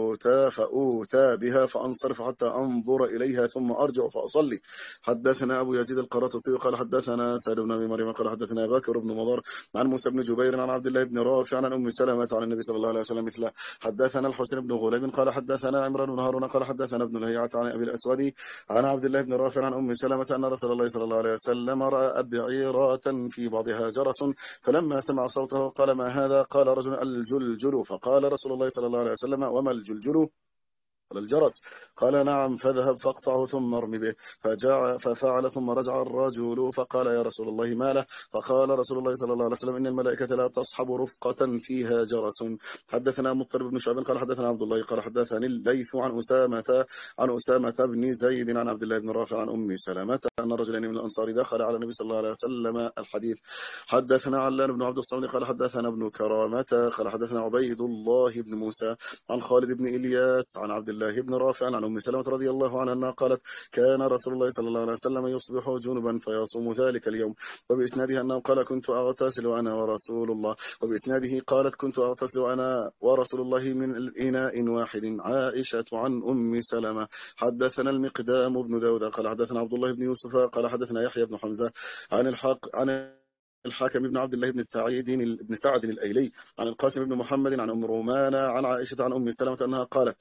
فأوتى بها فأنصرف حتى أنظر إليها ثم أرجع فأصلي. حدثنا أبو يزيد القراطسي قال حدثنا سعد بن أبي مريم قال حدثنا بكر بن مضر عن موسى بن جبير عن عبد الله بن رافع عن أم سلمة عن النبي صلى الله عليه وسلم مثله. حدثنا الحسين بن غليب قال حدثنا عمران بن هارون قال حدثنا ابن لهيعة عن أبي الأسود عن عبد الله بن رافع عن أم سلمة أن رسول الله صلى الله عليه وسلم رأى بعيرات في بعضها جرس، فلما سمع صوته قال ما هذا؟ قال رجل الجلجل. فقال رسول الله صلى الله عليه وسلم وما الجلجل؟ قال الجرس. قال نعم، فاذهب فاقطعه ثم ارمي به. ففعل ثم رجع الرجل فقال يا رسول الله ما له؟ فقال رسول الله صلى الله عليه وسلم إن الملائكة لا تصحب رفقة فيها جرس. حدثنا مضطرب بن شعب قال حدثنا عبد الله قال حدثني الليث عن أسامة بن زيد عن عبد الله بن رافع عن أم سلمة أن رجلين من الأنصار دخل على النبي صلى الله عليه وسلم الحديث. حدثنا علان بن عبد الصمد قال حدثنا ابن كرامة قال حدثنا عبيد الله بن موسى عن خالد بن إلياس عن عبد الله بن رافع عن أم سلمة رضي الله عنها أنها قالت كان رسول الله صلى الله عليه وسلم يصبح جنبا فيصوم ذلك اليوم. وبإسناده أنه قال كنت أغتسل أنا ورسول الله. وبإسناده قالت كنت أغتسل أنا ورسول الله من إناء واحد. عائشة عن أم سلمة. حدثنا المقدام بن داود قال حدثنا عبد الله بن يوسف قال حدثنا يحيى بن حمزة عن الحاكم بن عبد الله بن سعد الأيلي عن القاسم بن محمد عن أم رومان عن عائشة عن أم سلمة أنها قالت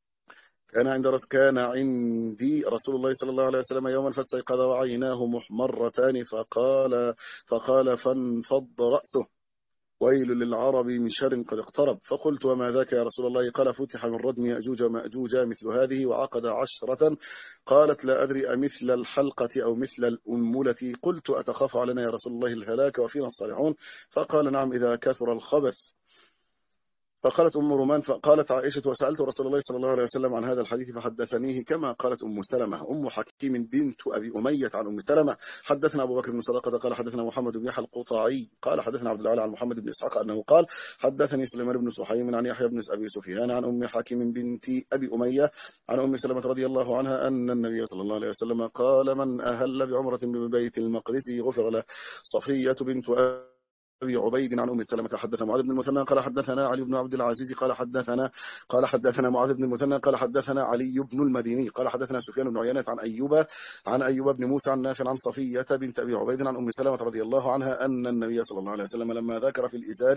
كان عندي رسول الله صلى الله عليه وسلم يوما فاستيقظ وعيناه محمرتان فقال فانفض رأسه ويل للعرب من شر قد اقترب. فقلت وما ذاك يا رسول الله؟ قال فتح من ردم يأجوج ومأجوج مثل هذه وعقد 10. قالت لا أدري أمثل الحلقة أو مثل الأنملة؟ قلت أتخاف علينا يا رسول الله الهلاك وفينا الصالحون؟ فقال نعم إذا كثر الخبث. فقالت أم رومان فقالت عائشة وسألت رسول الله صلى الله عليه وسلم عن هذا الحديث فحدثنيه كما قالت أم سلمة. أم حكيم بنت أبي أمية عن أم سلمة. حدثنا أبو بكر بن صدقة قال حدثنا محمد بن يحيى القطاعي قال حدثنا عبد العالى عن محمد بن إسحاق أنه قال حدثني سليمان بن سحيم عن يحيى بن أبي سفيان عن أم حكيم بنت أبي أمية عن أم سلمة رضي الله عنها أن النبي صلى الله عليه وسلم قال من أهل بعمرة ببيت المقدس غفر له. صفية بنت أبي عبيد عن أم سلمة. حدثنا معاذ بن المثنى قال حدثنا علي بن عبد العزيز قال حدثنا معاذ بن المثنى قال حدثنا علي بن المديني قال حدثنا سفيان بن عيينة عن أيوب بن موسى عن نافع عن صفية بنت أبي عبيد عن أم سلمة رضي الله عنها أن النبي صلى الله عليه وسلم لما ذكر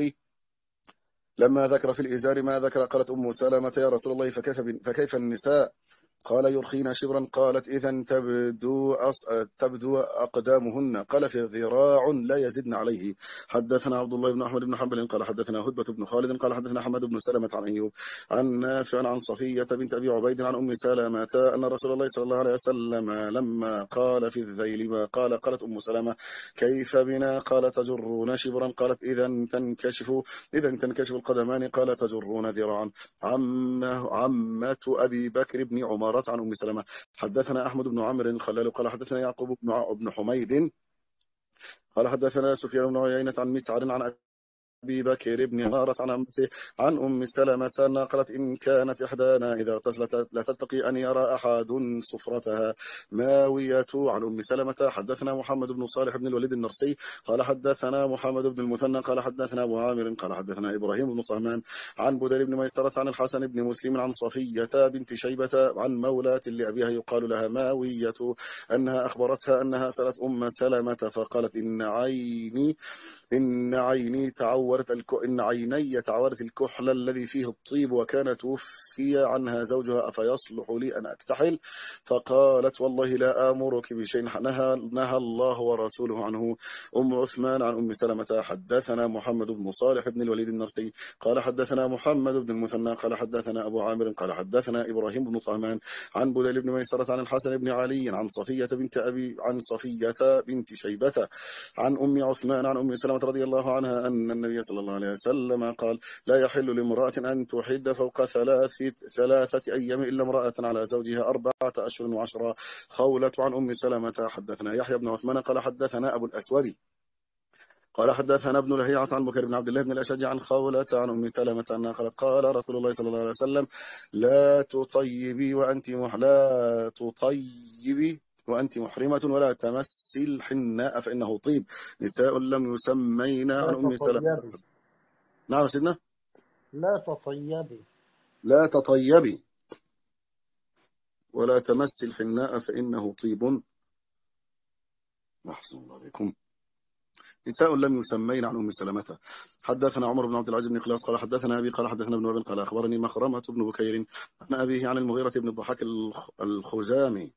في الإزار ما ذكر قالت أم سلمة يا رسول الله فكيف النساء؟ قال يرخين شبرا. قالت إذا تبدو أقدامهن. قال في ذراع لا يزدن عليه. حدثنا عبد الله بن أحمد بن حنبل قال حدثنا هدبة بن خالد قال حدثنا حماد بن سلمة عن أيوب عن نافع عن صفية بنت أبي عبيد عن أم سلمة أن رسول الله صلى الله عليه وسلم لما قال في الذيل ما قالت أم سلمة كيف بنا؟ قال تجرون شبرا. قالت إذا تنكشف القدمان. قال تجرون ذراعا. عمة أبي بكر بن عمارة عن أم سلمة. حدثنا أحمد بن عمرو الخلال قال حدثنا يعقوب بن حميد قال حدثنا سفيان بن عيينة عن مسعر عن أبي بكر بن عمارة عن عمته عن أم سلمة أنها قالت إن كانت إحدانا إذا اغتسلت لا تتقي أن يرى أحد صفرتها ماوية. عن أم سلمة. حدثنا محمد بن صالح بن الوليد النرسي قال حدثنا محمد بن المثنى قال حدثنا أبو عامر قال حدثنا إبراهيم بن طهمان عن بدر بن ميسرة عن الحسن بن مسلم عن صفية بنت شيبة عن مولاة لأبيها يقال لها ماوية أنها أخبرتها أنها سألت أم سلمة فقالت إن عيني تعورت الكحل الذي فيه الطيب وكان توفي عنها زوجها أفيصلح لي أن أكتحل؟ فقالت والله لا آمرك بشيء نهى الله ورسوله عنه. أم عثمان عن أم سلمة حدثنا محمد بن صالح بن الوليد النرسي قال حدثنا محمد بن المثنى قال حدثنا أبو عامر قال حدثنا إبراهيم بن طهمان عن بديل بن ميسرة عن الحسن بن علي عن صفية بنت شيبة عن أم عثمان عن أم سلمة رضي الله عنها أن النبي صلى الله عليه وسلم قال لا يحل لامرأة أن تحد فوق ثلاثة أيام إلا امرأة على زوجها 4 أشهر و10. خولة عن أم سلمة حدثنا يحيى بن عثمان قال حدثنا أبو الأسود قال حدثنا ابن لهيعة عن بكر بن عبد الله بن الأشج عن خولة عن أم سلمة أنها قالت قال رسول الله صلى الله عليه وسلم لا تطيبي وأنت محرمة ولا تمسي الحناء فإنه طيب. نساء لم يسمين عن لا أم سلمة. تطيبي. نعم سيدنا. لا تطيبي. لا تطيبي ولا تمسي الحناء فإنه طيب. أحسن الله عليكم. نساء لم يسمين عن أم سلمة. حدثنا عمر بن عبد العزيز بن خلاص قال حدثنا أبي قال حدثنا ابن وهب قال أخبرني مخرمة بن بكير عن أبيه عن المغيرة بن الضحاك الخزامي.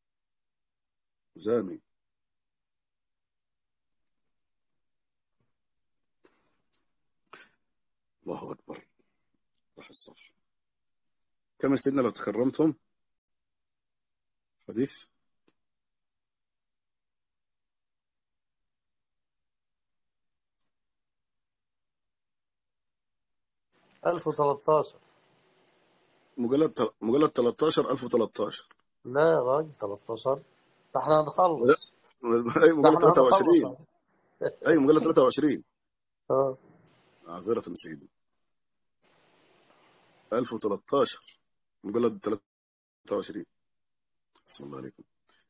الله أكبر. رح الصف كما سيدنا لو تكرمتم حديث 1013. مجلد 13 1013. لا يا راجل 13. ده احنا لا هنخلص. أي ده مجلد احنا هنخلص. 23. أي مجلد 23. اه عذرة سيدنا 1013 مجلد 23. بسم الله عليكم.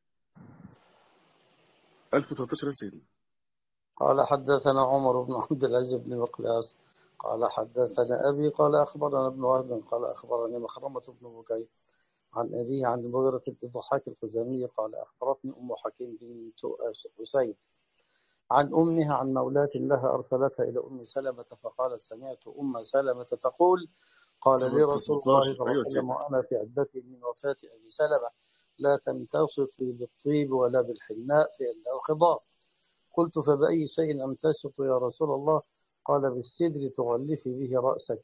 1013 يا سيدنا. قال حدثنا عمر بن عبد العزيز بن مقلاس قال حدثنا أبي قال أخبرنا ابن وهب قال أخبرني مخرمة بن بكير عن أبيه عن المغيرة بن الضحاك الخزامي قال أخبرتني أم حكيم بنت أسيد عن أمها عن مولاة لها أرسلتها إلى أم سلمة فقالت سمعت أم سلمة تقول قال لي رسول الله صلى 17. الله عليه أيوة وسلم سيدنا. وأنا في عدتي من وفاة أبي سلمة لا تمتسطي بالطيب ولا بالحناء فإنه خضاب. قلت فبأي شيء أمتسط يا رسول الله؟ قال بالسدر تغلفي به رأسك.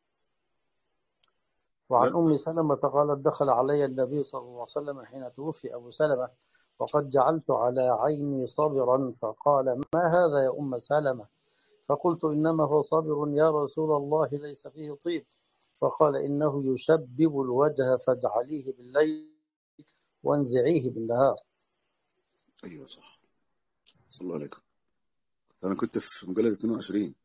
وعن لا أم سلمة قالت دخل علي النبي صلى الله عليه وسلم حين توفي أبو سلمة وقد جعلت على عيني صبرا فقال ما هذا يا أم سلمة؟ فقلت إنما هو صبر يا رسول الله ليس فيه طيب. فقال إنه يشبب الوجه فاجعليه بالليل وانزعيه بالنهار. أيوة صح. صلى الله عليكم. أنا كنت في مجلد 22.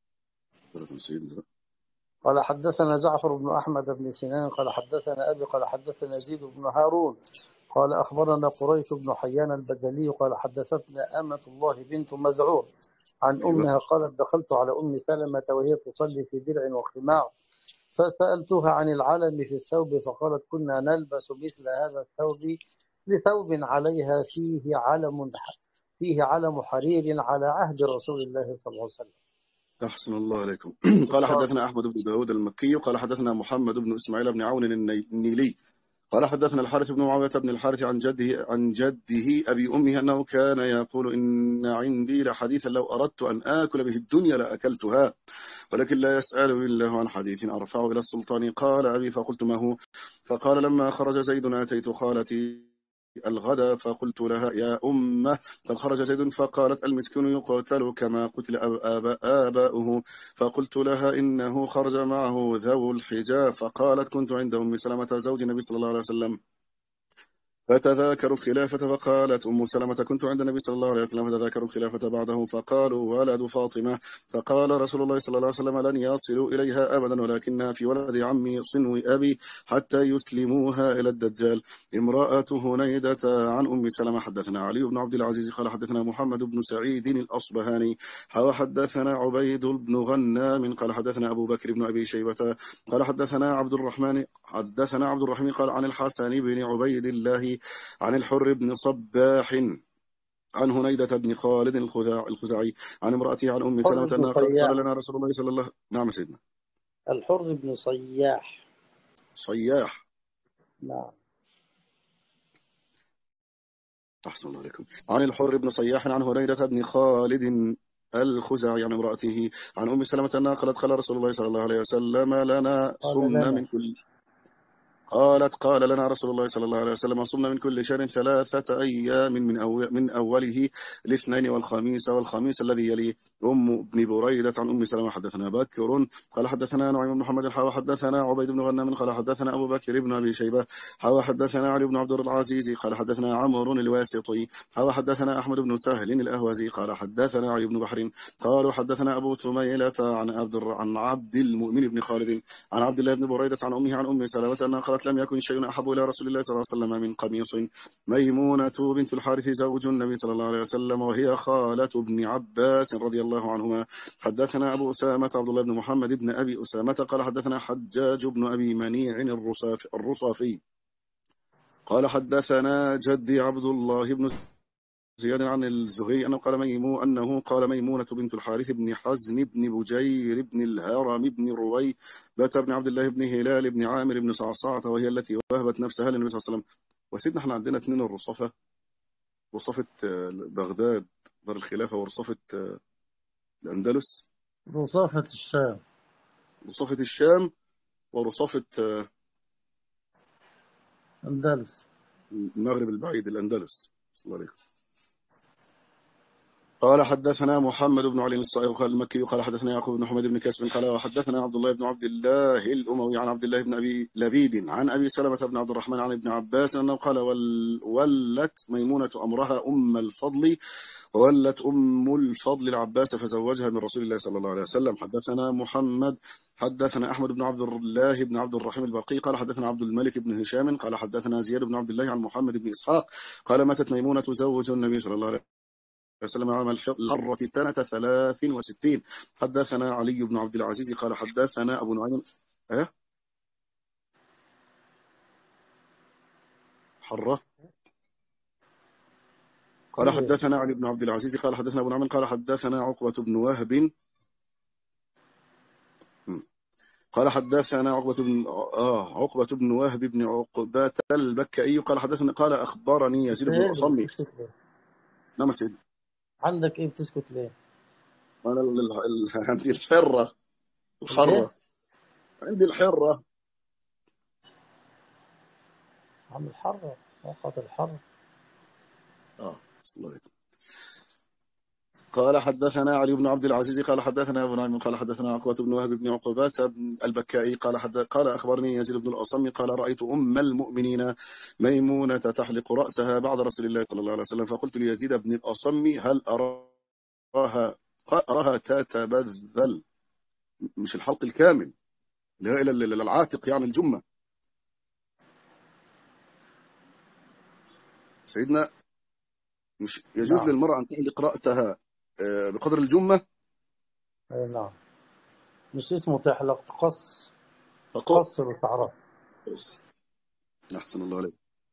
سيدنا. قال حدثنا جعفر بن أحمد بن سنان قال حدثنا أبي قال حدثنا يزيد بن هارون قال أخبرنا قريش بن حيان البجلي قال حدثتنا أمة الله بنت مذعور عن أيوة. أمها قالت دخلت على أم سلمة وهي تصلي في درع وخمار فسألتها عن العلم في الثوب فقالت كنا نلبس مثل هذا الثوب لثوب عليها فيه علم حرير على عهد رسول الله صلى الله عليه وسلم. أحسن الله عليكم. قال حدثنا أحمد بن داود المكي قال حدثنا محمد بن إسماعيل بن عون النيلي قال حدثنا الحارث بن معاوية بن الحارث عن جده أبي أمه أنه كان يقول إن عندي لحديثا لو أردت أن آكل به الدنيا لأكلتها ولكن لا يسأل الله عن حديث أرفعه إلى السلطان. قال أبي فقلت ما هو؟ فقال لما خرج زيد أتيت خالتي الغدا فقلت لها يا أمه قد خرج زيد فقالت المسكين يقتل كما قتل آباؤه. فقلت لها إنه خرج معه ذو الحجاب. فقالت كنت عند أم سلمة زوج النبي صلى الله عليه وسلم فتذاكروا الخلافة. فقالت أم سلمة كنت عند النبي صلى الله عليه وسلم فتذاكروا الخلافة بعده فقالوا ولد فاطمة. فقال رسول الله صلى الله عليه وسلم لن يصلوا إليها أبدا ولكنها في ولد عمي صنو أبي حتى يسلموها إلى الدجال. امرأة هنيدة عن أم سلمة حدثنا علي بن عبد العزيز قال حدثنا محمد بن سعيد الأصبهاني وحدثنا عبيد بن غنام قال حدثنا أبو بكر بن أبي شيبة قال حدثنا عبد الرحمن قال عن الحسن بن عبيد الله عن الحر بن صباح عن هنيدة بن خالد الخزاعي عن امرأته عن أم الحر سلمة بن أنها قال صياح. لنا رسول الله صلى الله. نعم سيدنا. الحر بن صياح. صياح. نعم. أحسن الله عليكم. عن الحر بن صياح عن هريرة بن خالد الخزاعي عن امرأته عن أم سلمة أنها قالت قال رسول الله صلى الله عليه وسلم لنا قال صمنا لنا. من كل قالت قال لنا رسول الله صلى الله عليه وسلم صمنا من كل شهر 3 أيام من أوله الاثنين والخميس الذي يليه. أم بن بريدة عن أم سلمة حدثنا بكر قال حدثنا نعيم بن محمد حدثنا عبيد بن غنام قال حدثنا أبو بكر بن أبي شيبة حدثنا علي بن عبد العزيز قال حدثنا عمرو الواسطي حدثنا أحمد بن سهل الأهوازي قال حدثنا علي بن بحر قالوا حدثنا أبو تميلة عن عبد المؤمن بن خالد عن عبد الله بن بريدة عن أمه عن أم سلمة أنها قالت لم يكن شيء أحب إلى رسول الله صلى الله عليه وسلم من قميص ميمونة بنت الحارث زوج النبي صلى الله عليه وسلم وهي خالة ابن عباس رضي الله عنهما. حدثنا أبو أسامة عبد الله بن محمد بن أبي أسامة قال حدثنا حجاج بن أبي منيع الرصافي قال حدثنا جدي عبد الله بن زياد عن الزهري أنه قال ميمونة بنت الحارث بن حزم بن بجير بن الهرم بن رويبة بن عبد الله بن هلال بن عامر بن صعصعة وهي التي وهبت نفسها للنبي صلى الله عليه وسلم. وسيدنا احنا عندنا 2 الرصافة، رصافة بغداد دار الخلافة ورصافة الأندلس، رصافة الشام. رصافة الشام ورصافة أندلس. المغرب البعيد الأندلس. صلى الله عليه وسلم. قال حدثنا محمد بن علي الصائغ قال المكي قال حدثنا يعقوب بن حميد بن كاسب قال وحدثنا عبد الله بن عبد الله الأموي عن عبد الله بن أبي لبيد عن أبي سلمة بن عبد الرحمن عن ابن عباس أنه قال ولت ميمونة أمرها ولت أم الفضل العباس فزوجها من رسول الله صلى الله عليه وسلم. حدثنا أحمد بن عبد الله بن عبد الرحيم البرقي قال حدثنا عبد الملك بن هشام قال حدثنا زياد بن عبد الله عن محمد بن إسحاق قال ماتت ميمونة زوج النبي صلى الله عليه وسلم عام الحرة سنة 63. حدثنا علي بن عبد العزيز قال حدثنا أبو نعيم حرة قال حدثنا علي بن عبد العزيز قال حدثنا أبو نعيم قال حدثنا عقبة بن وهب قال حدثنا عقبة بن وهب بن عقبة البكائي قال حدثنا قال أخبرني يزيد بن الأصم. نعم سيدي. عندك إيه بتسكت ليه؟ أنا عندي الحرة. عندي الحرة. عم الحرة وقت الحرة. بسم الله عليكم. قال حدثنا علي بن عبد العزيز قال حدثنا ابو نعيم قال حدثنا عقبة بن وهب بن عقبة البكائي قال أخبرني يزيد بن الأصم قال رأيت أم المؤمنين ميمونة تحلق رأسها بعد رسول الله صلى الله عليه وسلم فقلت ليزيد بن الأصم هل أراها تتبذل، مش الحلق الكامل اللي هو إلى العاتق يعني الجمة سيدنا، مش يجوز نعم. للمرأة أن تحلق رأسها بقدر الجمة؟ نعم. مش اسمه تحلق، فقط. تقصر وتعرف. أحسن الله عليك.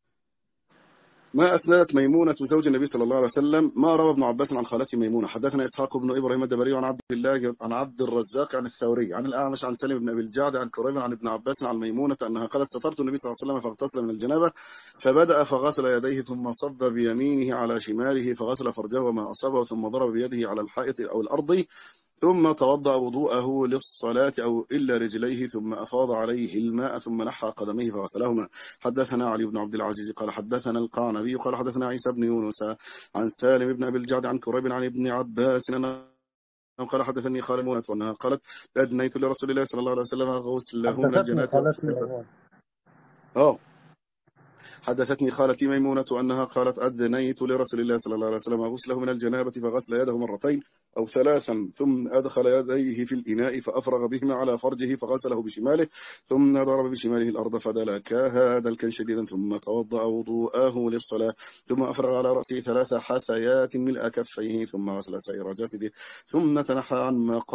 ما أسندت ميمونة زوج النبي صلى الله عليه وسلم ما روى ابن عباس عن خالته ميمونة. حدثنا إسحاق بن إبراهيم الدبري عن عبد الرزاق عن الثوري عن الأعمش عن سالم بن أبي الجعد عن كريم عن ابن عباس عن ميمونة أنها قالت استطرت النبي صلى الله عليه وسلم فاغتسل من الجنابة فبدأ فغسل يديه ثم صب بيمينه على شماله فغسل فرجه وما أصابه ثم ضرب بيده على الحائط أو الأرض ثم توضأ وضوءه للصلاة أو إلا رجليه ثم أفاض عليه الماء ثم نحى قدميه فغسلهما. حدثنا علي بن عبد العزيز قال حدثنا القعنبي قال حدثنا عيسى بن يونس عن سالم بن أبي الجعد عن كريب عن ابن عباس قال حدثني خالة ميمونة وأنها قالت أدنيت لرسول الله صلى الله عليه وسلم غسله من الجنابة. حدثتني خالتي ميمونة أنها قالت أدنيت لرسول الله صلى الله عليه وسلم غسله من الجنابة فغسل يده مرتين أو 3 ثم أدخل يديه في الإناء فأفرغ بهما على فرجه فغسله بشماله ثم ضرب بشماله الأرض فدلكاها دلكا شديدا ثم توضأ وضوءه للصلاة ثم أفرغ على رأسه 3 حثيات ملء كفيه ثم غسل سائر جسده ثم تنحى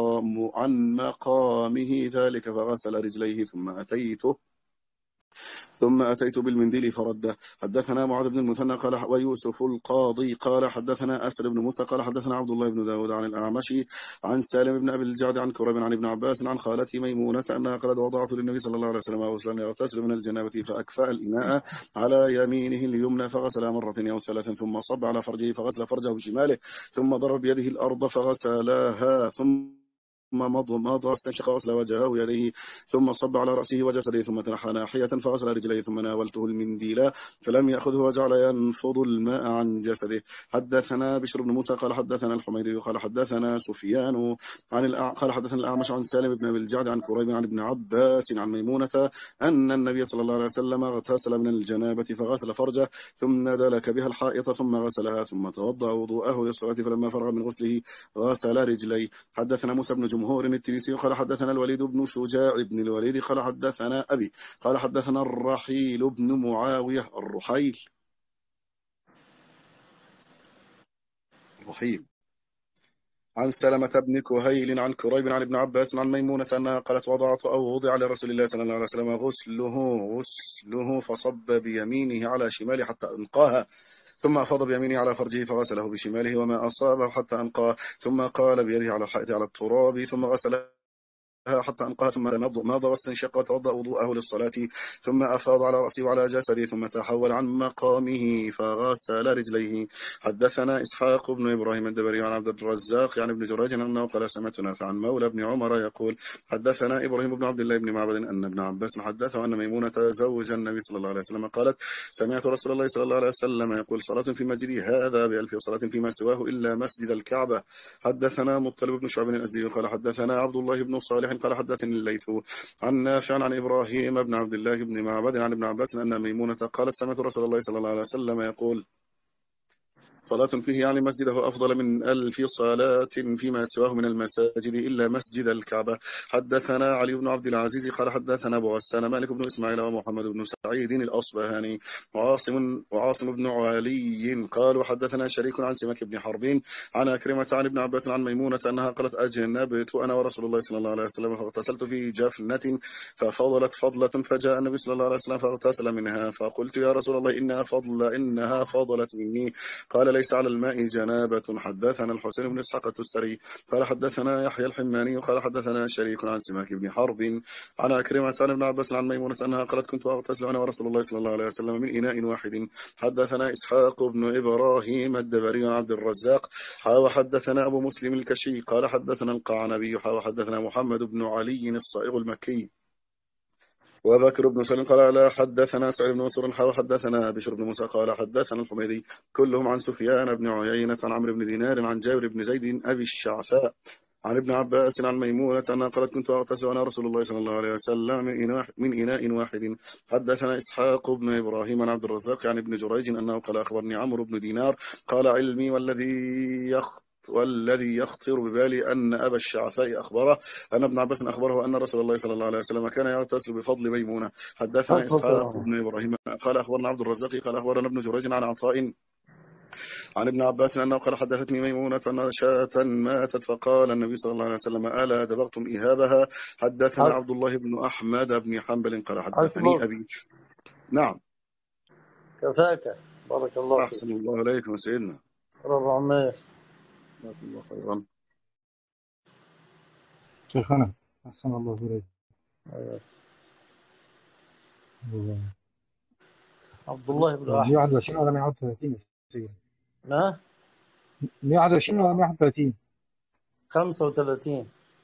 عن مقامه ذلك فغسل رجليه ثم أتيته ثم أتيت بالمنديل فرده. حدثنا معاذ بن المثنى قال ويوسف القاضي قال حدثنا أسر بن موسى قال حدثنا عبد الله بن داود عن الأعمش عن سالم بن أبي الجعد عن كريب عن ابن عباس عن خالتي ميمونة أنها قالت وضعت للنبي صلى الله عليه وسلم غسلا يغتسل من الجنابة فأكفأ الإناء على يمينه اليمنى فغسلها مرة أو ثلاثا ثم صب على فرجه فغسل فرجه بشماله ثم ضرب بيده الأرض فغسلها ثم مضى واستنشق غسل وجهه ويديه ثم صب على رأسه وجسده ثم تنحى ناحية فغسل رجليه ثم ناولته المنديل فلم يأخذه وجعل ينفض الماء عن جسده. حدثنا بشر بن موسى قال حدثنا الحميدي قال حدثنا سفيان قال حدثنا الأعمش عن سالم بن أبي الجعد عن كريب عن ابن عباس عن ميمونة أن النبي صلى الله عليه وسلم اغتسل من الجنابة فغسل فرجه ثم دلك بها الحائط ثم غسلها ثم توضأ وضوءه للصلاة فلما فرغ من غسله غسل رجليه. حدثنا موسى بن جمهور التريسي قال حدثنا الوليد بن شجاع بن الوليد قال حدثنا أبي قال حدثنا الرحيل بن معاوية الرحيل عن سلمة بن كهيل عن كريب عن ابن عباس عن ميمونة أنها قالت وضعت أو وضع لرسول الله صلى الله عليه وسلم غسله فصب بيمينه على شماله حتى أنقاها ثم أفاض بيمينه على فرجه فغسله بشماله وما أصابه حتى أنقاه ثم قال بيده على الحائط على التراب ثم غسله حتى أنقاها ثم مضى واستنشق وتوضأ وضوءه للصلاة ثم أفاض على رأسه وعلى جسده ثم تحول عن مقامه فغسل رجليه. حدثنا إسحاق بن إبراهيم الدبري عن عبد الرزاق عن ابن جريج أنه قال سمعت نافع عن مولى بن عمر يقول حدثنا إبراهيم بن عبد الله بن معبد أن ابن عباس حدثه أن ميمونة زوج النبي صلى الله عليه وسلم قالت سمعت رسول الله صلى الله عليه وسلم يقول صلاة في مسجدي هذا بألف صلاة فيما سواه إلا مسجد الكعبة. حدثنا مطلب بن شعب الأزدي قال حدثنا عبد الله بن صالح قال حدثني الليث عن نافع عن إبراهيم بن عبد الله بن معبد عن ابن عباس أن ميمونة قالت سمعت رسول الله صلى الله عليه وسلم يقول صلاة فيه يعني مسجده أفضل من 1000 صلاة فيما سواه من المساجد إلا مسجد الكعبة. حدثنا علي بن عبد العزيز قال حدثنا أبو غسان مالك بن إسماعيل ومحمد بن سعيد الأصبهاني وعاصم بن علي قال وحدثنا شريك عن سماك بن حرب عن أكرمة عن ابن عباس عن ميمونة أنها قالت أجنبت أنا ورسول الله صلى الله عليه وسلم فاغتسلت في جفنة ففضلت فضلة فجاء النبي صلى الله عليه وسلم فاغتسل منها فقلت يا رسول الله إنها فضلت مني قال ليس على الماء جنابة. حدثنا الحسين بن إسحاق التستري قال حدثنا يحيى الحماني قال حدثنا شريك عن سماك بن حرب عن أكرمة عن ابن عباس عن ميمونة أنها قالت كنت أغتسل أنا ورسول الله صلى الله عليه وسلم من إناء واحد. حدثنا إسحاق بن إبراهيم الدبري عن عبد الرزاق وحدثنا أبو مسلم الكشي قال حدثنا القعنبي وحدثنا محمد بن علي الصائغ المكي وبكر بن سليم قال لا حدثنا سعيد بن منصور حدثنا بشر بن موسى قال حدثنا الحميدي كلهم عن سفيان بن عيينة عن عمرو بن دينار عن جابر بن زيد أبي الشعثاء عن ابن عباس عن ميمونة أنها قالت كنت أغتسل أنا رسول الله صلى الله عليه وسلم من إناء واحد. حدثنا إسحاق بن إبراهيم عن عبد الرزاق عن ابن جريج أنه قال أخبرني عمرو بن دينار قال علمي والذي يخطر ببالي أن أبا الشعثاء أخبره أن ابن عباس أخبره أن رسول الله صلى الله عليه وسلم كان يغتسل بفضل ميمونة. حدثنا إسحاق بن إبراهيم قال أخبرنا عبد الرزاق قال أخبرنا ابن جريج عن عطاء عن ابن عباس أنه قال حدثتني ميمونة أن شاة ماتت فقال النبي صلى الله عليه وسلم ألا دبغتم إهابها. حدثنا عبد الله بن أحمد بن حنبل قال حدثني أبي. نعم كفاك بارك الله فيك. أحسن الله عليكم سيدنا 400. جزاكم الله خيرا. شيخنا أحسن الله إليك. عبد الله بن أحمد 121 ولا 131 ما 120 ولا 131 35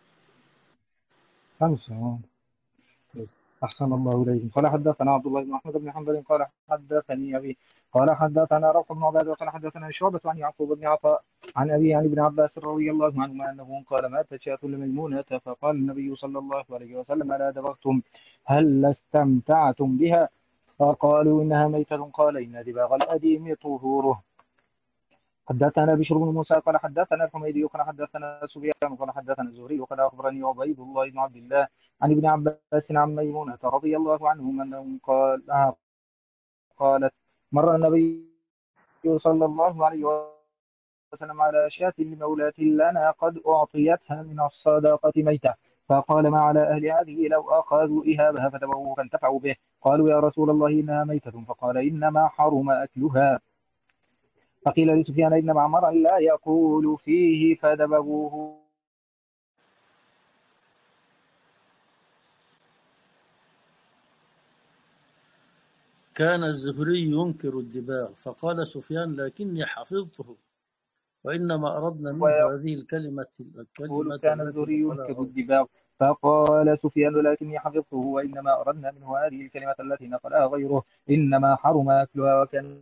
5 أحسن الله إليكم. قال حدثنا عبد الله بن أحمد بن حنبل قال حدثني أبي قال حدثنا روح بن عبادة قال حدثنا شعبة عن يعقوب بن عطاء عن أبي عن ابن عباس رضي الله عنهما أنه قال ماتت شاة لميمونة فقال النبي صلى الله عليه وسلم ألا دبغتم هل استمتعتم بها فقالوا إنها ميتة قال إن دباغ الأديم طهوره. حدثنا بشر بن موسى قال حدثنا الحميدي قال حدثنا سفيان قال حدثنا الزهري وقال أخبرني عبيد الله بن عبد الله عن ابن عباس عن ميمونة رضي الله عنهم أنه قالت مر النبي صلى الله عليه وسلم على شاة لمولاة لنا قد أعطيتها من الصدقة ميتة فقال ما على أهل هذه لو أخذوا إهابها فتبعوه فانتفعوا به. قالوا يا رسول الله إنها ميتة، فقال إنما حرم أكلها. فقيل لسفيان إن معمرا لا يقول فيه فدبغوه. كان الزهري ينكر الدباغ، فقال سفيان لكني حفظته، وإنما أردنا منه هذه الكلمة كان التي الزهري نقلها ينكر أول. الدباغ، فقال سفيان لكني حفظته وإنما أردنا منه هذه الكلمة التي نقلها غيره إنما حرم أكلها. وكان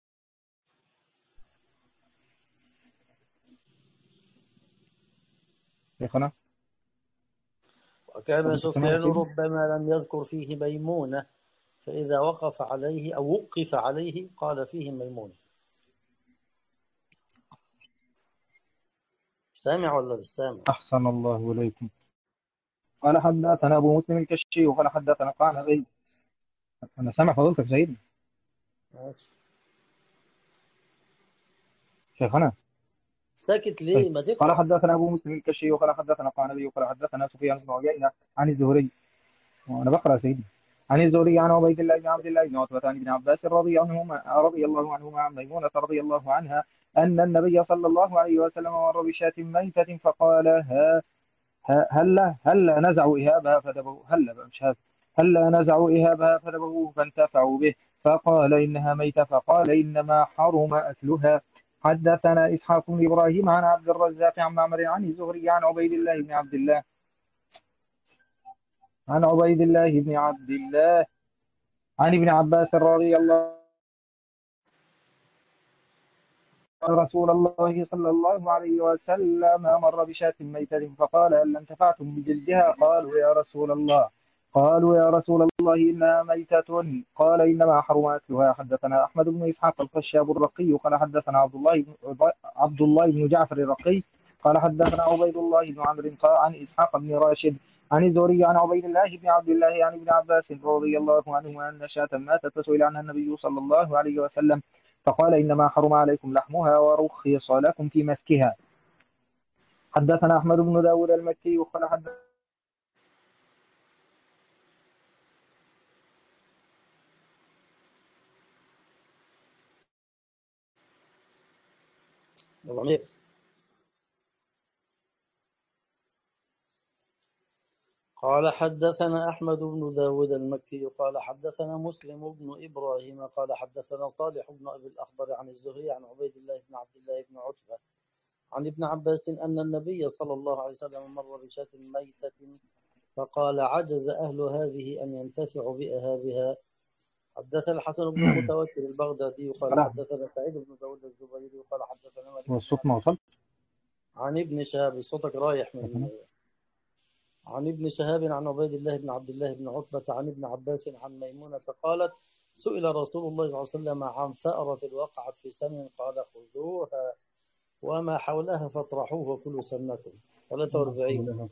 شيخنا وكان سمعنا سفيان سيدي. ربما لم يذكر فيه ميمونة، فإذا وقف عليه أو وقف عليه قال فيه ميمونة. سامع ولا مش سامع؟ أحسن الله إليكم. قال حدثنا أبو مسلم الكشي وقال حدثنا قعنبي. أنا سامع فضلتك سيدي شيخنا. ساكت طيب. ليه؟ ما قال تقرأ. حدثنا أبو مسلم الكشي وقال حدثنا قعنبي وقال حدثنا سفيان بن عيينة عن الزهري. وأنا بقرأ سيدي. عن الزهري عن عبيد الله بن عبد الله بن عتبة عن ابن عباس رضي الله عنهما عن ميمونة رضي الله عنها أن النبي صلى الله عليه وسلم مر بشاة ميتة فقال هلا نزعوا إهابها فذبحوه. هلا نزعوا إهابها فذبحوه فانتفعوا به. فقال إنها ميتة، فقال إنما حرم أكلها. حدثنا إسحاق بن إبراهيم عن عبد الرزاق عن معمر عن الزهري عن عبيد الله بن عبد الله عن ابن عباس رضي الله عن رسول الله صلى الله عليه وسلم مر بشاة ميتة فقال هل انتفعتم بجلدها؟ قالوا يا رسول الله إنها ميتة. قال إنما حرم أكلها. حدثنا أحمد بن إسحاق الخشاب الرقي قال حدثنا عبد الله بن جعفر الرقي قال حدثنا عبيد الله بن عمرو عن إسحاق بن راشد عن الزهري عن عبيد الله بن عبد الله عن ابن عباس رضي الله عنهما أن شاة ماتت فسئل عنها النبي صلى الله عليه وسلم فقال إنما حرم عليكم لحمها ورخص لكم في مسكها. حدثنا أحمد بن داود المكي قال حدثنا قال حدثنا أحمد بن داود المكي قال حدثنا مسلم بن إبراهيم قال حدثنا صالح بن أبي الأخضر عن الزهري عن عبيد الله بن عبد الله بن عتبة عن ابن عباس أن النبي صلى الله عليه وسلم مر بشاة ميتة فقال عجز أهل هذه أن ينتفعوا بأهابها. حدثنا الحسن بن المتوكل البغدادي قال حدثنا سعيد بن داود الزبيري قال حدثنا مالك والصوت ما وصل عن ابن شهاب. صوتك رايح من عن ابن شهاب عن عبيد الله بن عبد الله بن عتبة عن ابن عباس عن ميمونة قالت سئل رسول الله صلى الله عليه وسلم عن ثأرة وقعت في سمن قال خذوها وما حولها فاطرحوه وكلوا سمنكم. 43.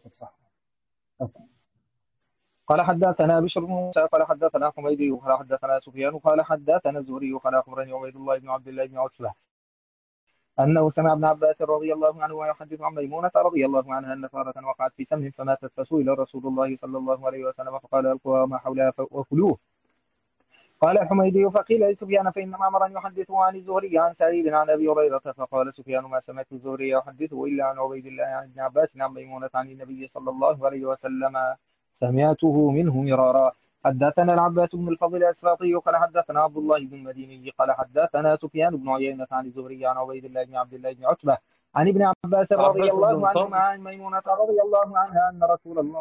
قال حدثنا بشر بن موسى قال حدثنا حميدي قال حدثنا سفيان قال حدثنا الزهري قال أخبرني عبيد الله بن عبد الله بن عتبة أنه سمع ابن عباس رضي الله عنه ويحدث عن ميمونة رضي الله عنها أن ثارة وقعت في سمن فماتت فسئل رسول الله صلى الله عليه وسلم فقال ألقوها وما حولها وكلوه. قال الحميدي فقيل لسفيان فإن معمرا يحدثه عن الزهري عن سعيد عن أبي هريرة فقال سفيان ما سمعت الزهري يحدثه إلا عن عبيد الله عن ابن عباس عن ميمونة عن النبي صلى الله عليه وسلم سمعته منه مرارا. حدثنا العباس بن الفضل الأسراطي قال حدثنا عبد الله بن المديني قال حدثنا سفيان بن عيينة عن الزهري عن عبيد الله بن عبد الله بن عتبة عن ابن عباس رضي الله عنهما عن ميمونة رضي الله عنها أن رسول الله.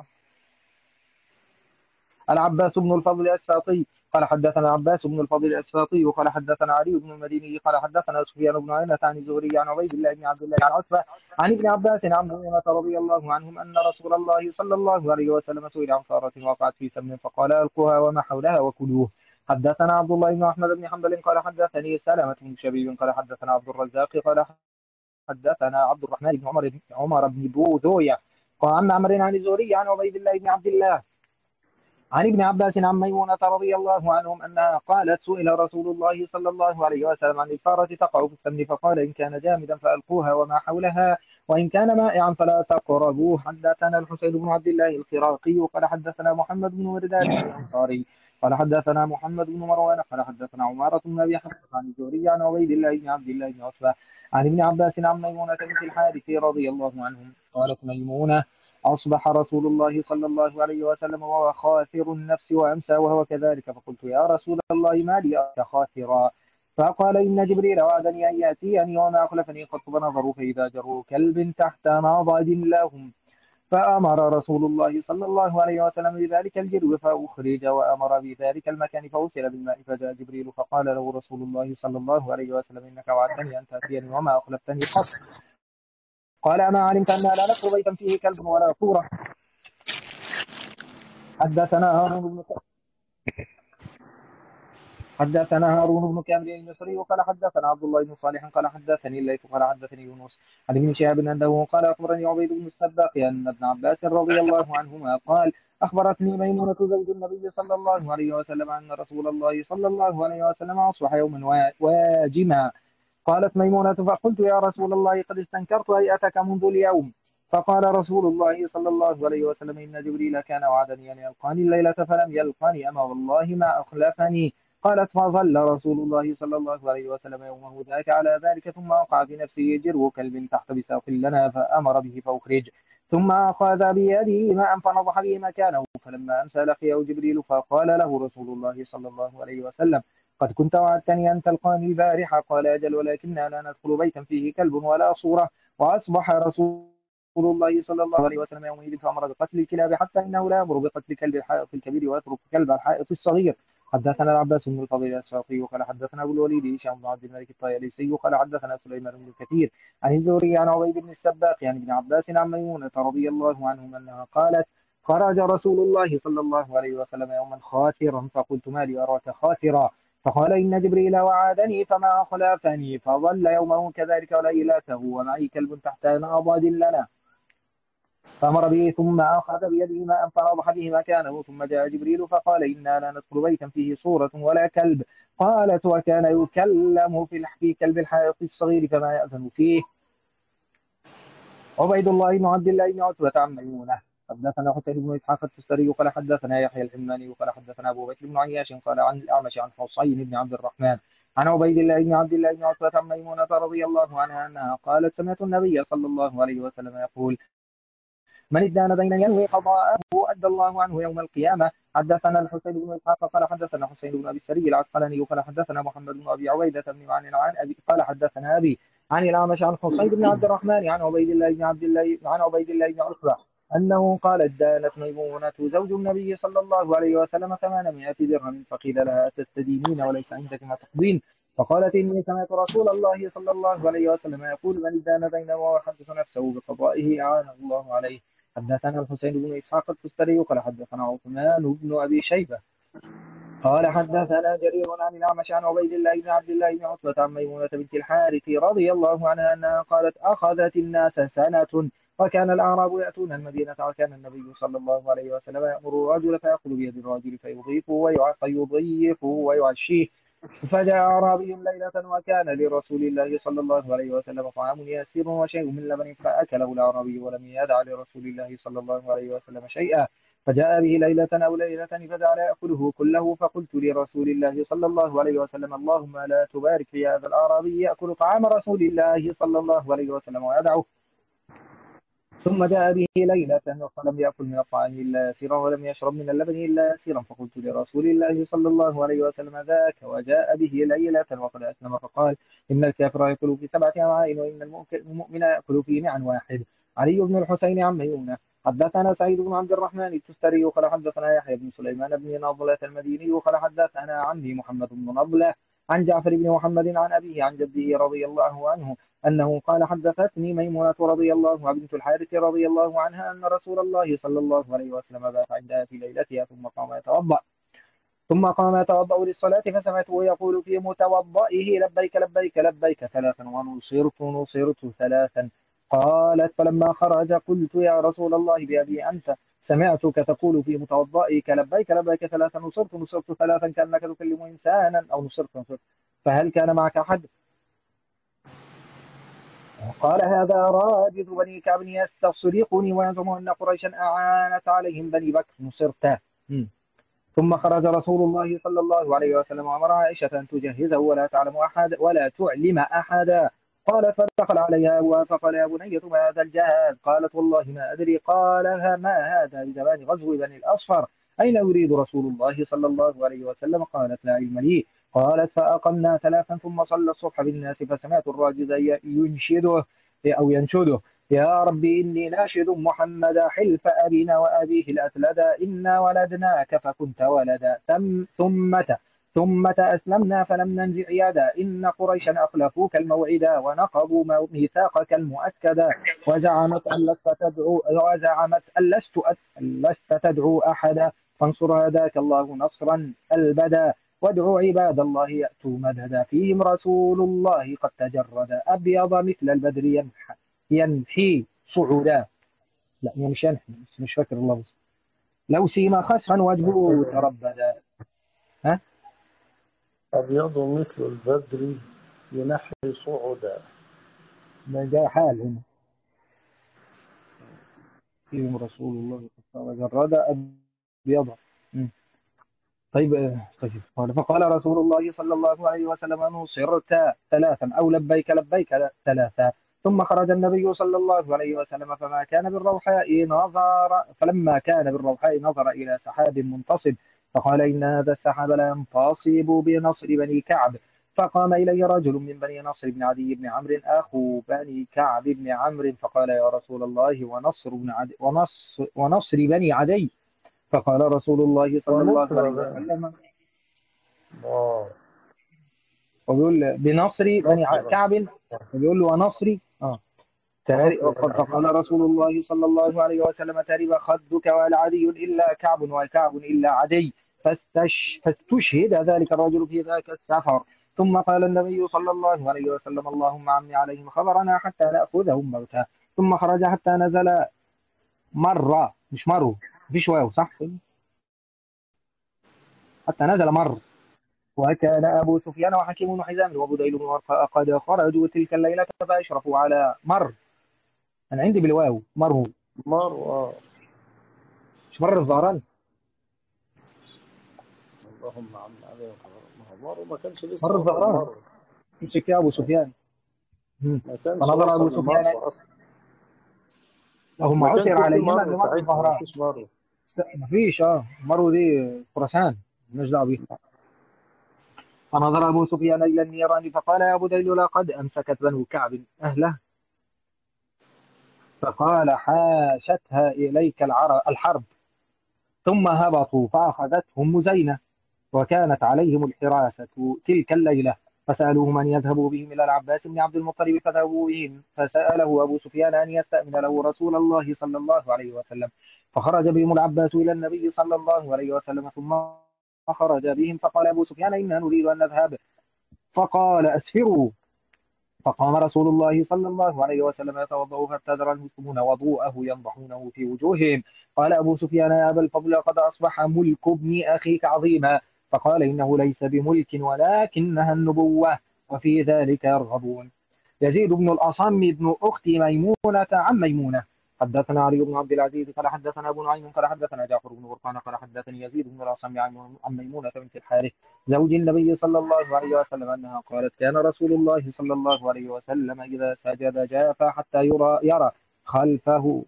العباس بن الفضل الأسفاطي قال حدثنا عباس بن الفضل الأسفاطي قال حدثنا علي بن المديني قال حدثنا سفيان بن عيينة عن الزهري عن عبيد الله بن عبد الله بن عتبة عن ابن عباس عن ميمونة رضي الله عنهم أن رسول الله صلى الله عليه وسلم سئل عن ثارة وقعت في سمن فقال ألقوها وما حولها وكلوه. حدثنا عبد الله بن أحمد بن حنبل قال حدثني سلمة بن شبيب قال حدثنا عبد الرزاق قال حدثنا عبد الرحمن بن عمر بن بوذوية قال عن عمرو عن الزهري عن عبيد الله بن عبد الله عن ابن عباس عن ميمونة رضي الله عنهم أنها قالت سئل رسول الله صلى الله عليه وسلم عن الفارة تقع في السمن فقال إن كان جامدا فألقوها وما حولها وإن كان مائعا فلا تقربوه. حدثنا الحسين بن عبد الله الخراقي قال حدثنا محمد بن مرداد الأنصاري قال حدثنا محمد بن مروان قال حدثنا عمارة بن أبي حفص عن الزهري عن عبيد الله بن عبد الله بن عتبة عن ابن عباس عن ميمونة بنت الحارث رضي الله عنهم قالت ميمونة: أصبح رسول الله صلى الله عليه وسلم وهو خاسر النفس وأمسى وهو كذلك، فقلت: يا رسول الله ما لي أراك خاسرا؟ فقال: إن جبريل وعدني أن يأتيني وما أخلفني قط، فنظروا فإذا جروا كلب تحت ناضد لهم، فأمر رسول الله صلى الله عليه وسلم بذلك الجرو فأخرج، وأمر بذلك المكان فأرسل بالماء، فجاء جبريل فقال له رسول الله صلى الله عليه وسلم: إنك وعدتني أن تأتيني وما أخلفتني قط. قال: أما علمت أننا لا ندخل بيتا فيه كلب ولا صورة؟ حدثنا هارون بن كامل المصري قال حدثنا عبد الله بن صالح قال حدثني الليث قال حدثني يونس عن ابن شهاب انه قال: اخبرني عبيد بن السباق ان ابن عباس رضي الله عنهما قال: اخبرتني ميمونه زوج النبي صلى الله عليه وسلم ان رسول الله صلى الله عليه وسلم اصبح يوما واجما. قالت ميمونة: فقلت: يا رسول الله قد استنكرت هيئتك منذ اليوم. فقال رسول الله صلى الله عليه وسلم: إن جبريل كان وعدني أن يلقاني الليلة فلم يلقاني، أما والله ما أخلفني. قالت: فظل رسول الله صلى الله عليه وسلم يومه ذاك على ذلك، ثم وقع في نفسه جرو كلب تحت بساق لنا فأمر به فأخرج، ثم أخذ بيده ماء فنضح به مكانه، فلما أمسى لقيه جبريل فقال له رسول الله صلى الله عليه وسلم: قد كنت وعدتني أن تلقاني البارحة. قال: أجل، ولكننا لا ندخل بيتا فيه كلب ولا صورة. وأصبح رسول الله صلى الله عليه وسلم يومئذ فأمر بقتل الكلاب، حتى إنه لا يأمر بقتل كلب الحائط الكبير ويترك كلب الحائط الصغير. حدثنا العباس بن الفضيل الأسفاقي قال حدثنا أبو الوليد هشام بن عبد الملك الطيالسي قال حدثنا سليمان بن كثير عن الزهري عن عبيد بن السباق عن ابن عباس عن ميمونة رضي الله عنهم أنها قالت: خرج رسول الله صلى الله عليه وسلم يوما خاسرا، فقلت: ما لي أراك خاسرا؟ فقال: إن جبريل وعدني فما أخلفني. فظل يومه كذلك وليلته ومعي كلب تحت ناضد لنا، فأمر به ثم أخذ بيده ماء فنضح به مكانه، ثم جاء جبريل فقال: إنا لا ندخل بيتا فيه صورة ولا كلب. قالت: وكان يكلم في كلب الحائط الصغير فما يأذن فيه. عبيد الله بن عبد الله بن عتبة عن ميمونة حدثنا حسين بن إسحاق التستري قال حدثنا يحيى الحماني قال حدثنا أبو بكر بن عياش قال عن الأعمش عن حصين بن عبد الرحمن عن عبيد الله بن عبد الله بن عتبة عن ميمونة رضي الله عنها أنها قالت: سمعت النبي صلى الله عليه وسلم يقول: من ادان دينا ينوي قضاءه أدى الله عنه يوم القيامة. حدثنا الحسين بن إسحاق قال حدثنا حسين بن أبي السري العسقلاني قال حدثنا محمد بن أبي عبيدة بن معن عن أبي قال حدثنا أبي عن الأعمش عن حسين بن عبد الرحمن عن عبيد الله بن عتبة أنه قال: دانت ميمونة زوج النبي صلى الله عليه وسلم 800 درهم، فقيل لها: أتستدينين وليس عندك ما تقضين؟ فقالت: إني سمعت رسول الله صلى الله عليه وسلم يقول: من دان دينا وهو يحدث نفسه بقضائه أعانه الله عليه. حدثنا الحسين بن إسحاق التستري قال حدثنا عثمان بن أبي شيبة قال حدثنا جرير عن الأعمش عن عبيد الله بن عبد الله بن عتبة عن ميمونة بنت الحارث رضي الله عنها أنها قالت: أخذت الناس سنة، وكان الأعراب يأتون المدينة، وكان النبي صلى الله عليه وسلم يأمر الرجل فيأخذ بيد الرجل فيضيفه ويعشيه. فجاء أعرابي ليلة وكان لرسول الله صلى الله عليه وسلم طعام يسير وشيء من لبن، فأكله الأعرابي ولم يدع لرسول الله صلى الله عليه وسلم شيئا. فجاء به ليلة أو ليلتين فجعل يأكله كله، فقلت لرسول الله صلى الله عليه وسلم: اللهم لا تبارك في هذا الأعرابي يأكل طعام رسول الله صلى الله عليه وسلم ويدعه. ثم جاء به ليلة فلم يأكل من الطعام إلا يسيرا ولم يشرب من اللبن إلا يسيرا، فقلت لرسول الله صلى الله عليه وسلم ذاك. وجاء به ليلة وقد أسلم فقال: إن الكافر يأكل في 7 أمعاء وإن المؤمن يأكل في معن واحد. علي بن الحسين عن ميمونة حدثنا سعيد بن عبد الرحمن التستري قال حدثنا يحيى بن سليمان بن نضلة المديني قال حدثنا عمي محمد بن نضلة عن جعفر بن محمد عن أبيه عن جده رضي الله عنه أنه قال: حدثتني ميمونة رضي الله عنها بنت الحارث رضي الله عنها أن رسول الله صلى الله عليه وسلم بات عندها في ليلتها ثم قام يتوضأ للصلاة، فسمعته يقول في متوضئه: لبيك لبيك لبيك 3 ونصرت 3. قالت: فلما خرج قلت: يا رسول الله بأبي أنت، سمعتك تقول في متوضئك: لبيك لبيك 3 نصرت 3، كأنك تكلم إنسانا، أو نصرت. فهل كان معك أحد؟ قال هذا راجد بني كعب يستصرخني ويزعم أن قريشا أعانت عليهم بني بكر نصرته. ثم خرج رسول الله صلى الله عليه وسلم وأمر عائشة أن تجهزه ولا تعلم أحدا. قالت فدخل عليها أبوها فقال يا بنية ما هذا الجهاز؟ قالت والله ما أدري. قال ما هذا بزمان غزو بني الأصفر؟ أين يريد رسول الله صلى الله عليه وسلم؟ قالت لا علم لي. قالت فأقمنا 3 ثم صلى الصبح بالناس فسمعت الراجل ينشده أو ينشده يا رب إني ناشد محمدا حلف أبينا وأبيه الأثلدا إنا ولدناك فكنت ولدا ثم أسلمنا فلم ننزع يدا إن قريشا أخلفوك الموعدا ونقضوا ميثاقك المؤكدا وزعمت أن لست تدعو أحدا فانصر هداك الله نصرا البدا وادعوا عباد الله يأتوا مددا فيهم رسول الله قد تجرد أبيض مثل البدر ينحي صعودا. لا مش ينحي مش فاكر اللفظ. لو سيما خسرا وجهه تربدا. ها أبيض مثل البدر ينحي صعدا. ده جاء حال هنا فيهم رسول الله قد تجرد أبيض. طيب فقال رسول الله صلى الله عليه وسلم نصرت 3 أو لبيك 3. ثم خرج النبي صلى الله عليه وسلم فلما كان بالروحاء نظر إلى سحاب منتصب فقال إن هذا السحاب لا ينتصب بنصر بني كعب. فقام إلي رجل من بني نصر بن عدي بن عمرو أخو بني كعب بن عمرو فقال يا رسول الله ونصر بني عدي. فقال رسول الله صلى الله عليه وسلم وبيقول بنصري بني كعب وبيقول له ونصري فقال رسول الله صلى الله عليه وسلم ترب خدك ولا عدي إلا كعب وكعب إلا عدي. فاستشهد ذلك الرجل في ذاك السفر. ثم قال النبي صلى الله عليه وسلم اللهم عمي عليهم خبرنا حتى نأخذهم موتا. ثم خرج حتى نزل مرة مش مروا مفيش واو صح حتى نزل مر. وكان أبو سفيان وحكيم بن حزام وبديل بن ورقاء قد خرجوا تلك الليلة فأشرفوا على مر. أنا عندي بالواو مر مش مر الظهران. اللهم عم عليه مر ما كانش لسه مر الظهران يمسك يا أبو سفيان. فنظر أبو سفيان لهم عثر عليهما بمر الظهران. مفيش مر دي خراسان مالناش دعوة بيها. فنظر أبو سفيان إلى النيران فقال يا بديل لقد أمسكت بنو كعب أهله. فقال حاشتها إليك الحرب. ثم هبطوا فأخذتهم مزينة وكانت عليهم الحراسة تلك الليلة فسألوهم أن يذهبوا بهم إلى العباس بن عبد المطلب فذهبوا بهم فسأله أبو سفيان أن يستأمن له رسول الله صلى الله عليه وسلم. فخرج بهم العباس إلى النبي صلى الله عليه وسلم ثم خرج بهم فقال أبو سفيان إنا نريد أن نذهب. فقال أسفروا. فقام رسول الله صلى الله عليه وسلم يتوضأ فابتدر المسلمون وضوءه ينضحونه في وجوههم. قال أبو سفيان يا أبا الفضل قد أصبح ملك ابن أخيك عظيما. فقال إنه ليس بملك ولكنها النبوة وفي ذلك يرغبون. يزيد بن الأصم بن أخت ميمونة عن ميمونة حدثنا علي بن عبد العزيز قال حدثنا أبو نعيم قال حدثنا جعفر بن برقان قال حدثني يزيد بن الأصم عن ميمونة بنت الحارث زوج النبي صلى الله عليه وسلم أنها قالت كان رسول الله صلى الله عليه وسلم إذا سجد جاف حتى يرى خلفه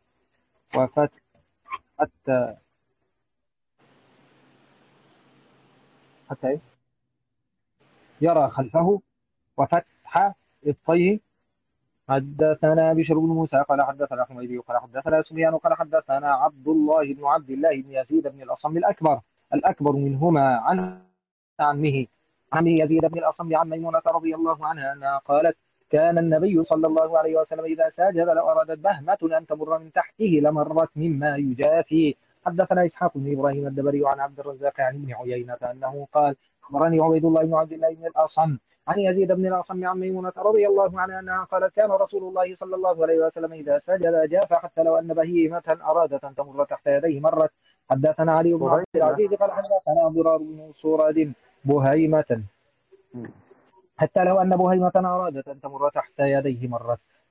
حتى يرى خلفه وفتح إبطيه. حدثنا بشر بن موسى قال حدثنا حميدي قال حدثنا سفيان قال حدثنا عبد الله بن يزيد بن الأصم الأكبر منهما عن عمه يزيد بن الأصم عن ميمونة رضي الله عنها أنها قالت كان النبي صلى الله عليه وسلم إذا سجد لو أرادت بهمة أن تمر من تحته لمرت مما يجافي. حدثنا إسحاق بن إبراهيم الدبري عن عبد الرزاق عن ابن عيينة أنه قال أخبرني عبيد الله بن عبد الله بن الأصم عن يزيد بن الأصم عن ميمونة رضي الله عنها أنها قالت كان رسول الله صلى الله عليه وسلم إذا سجد جاف حتى لو أن بهيمة أرادت أن تمر تحت يديه مرت. حدثنا علي بن عبد العزيز قال حدثنا ضرار بن سوراد بهيمة حتى لو أن بهيمة أرادت أن تمر تحت يديه مرت.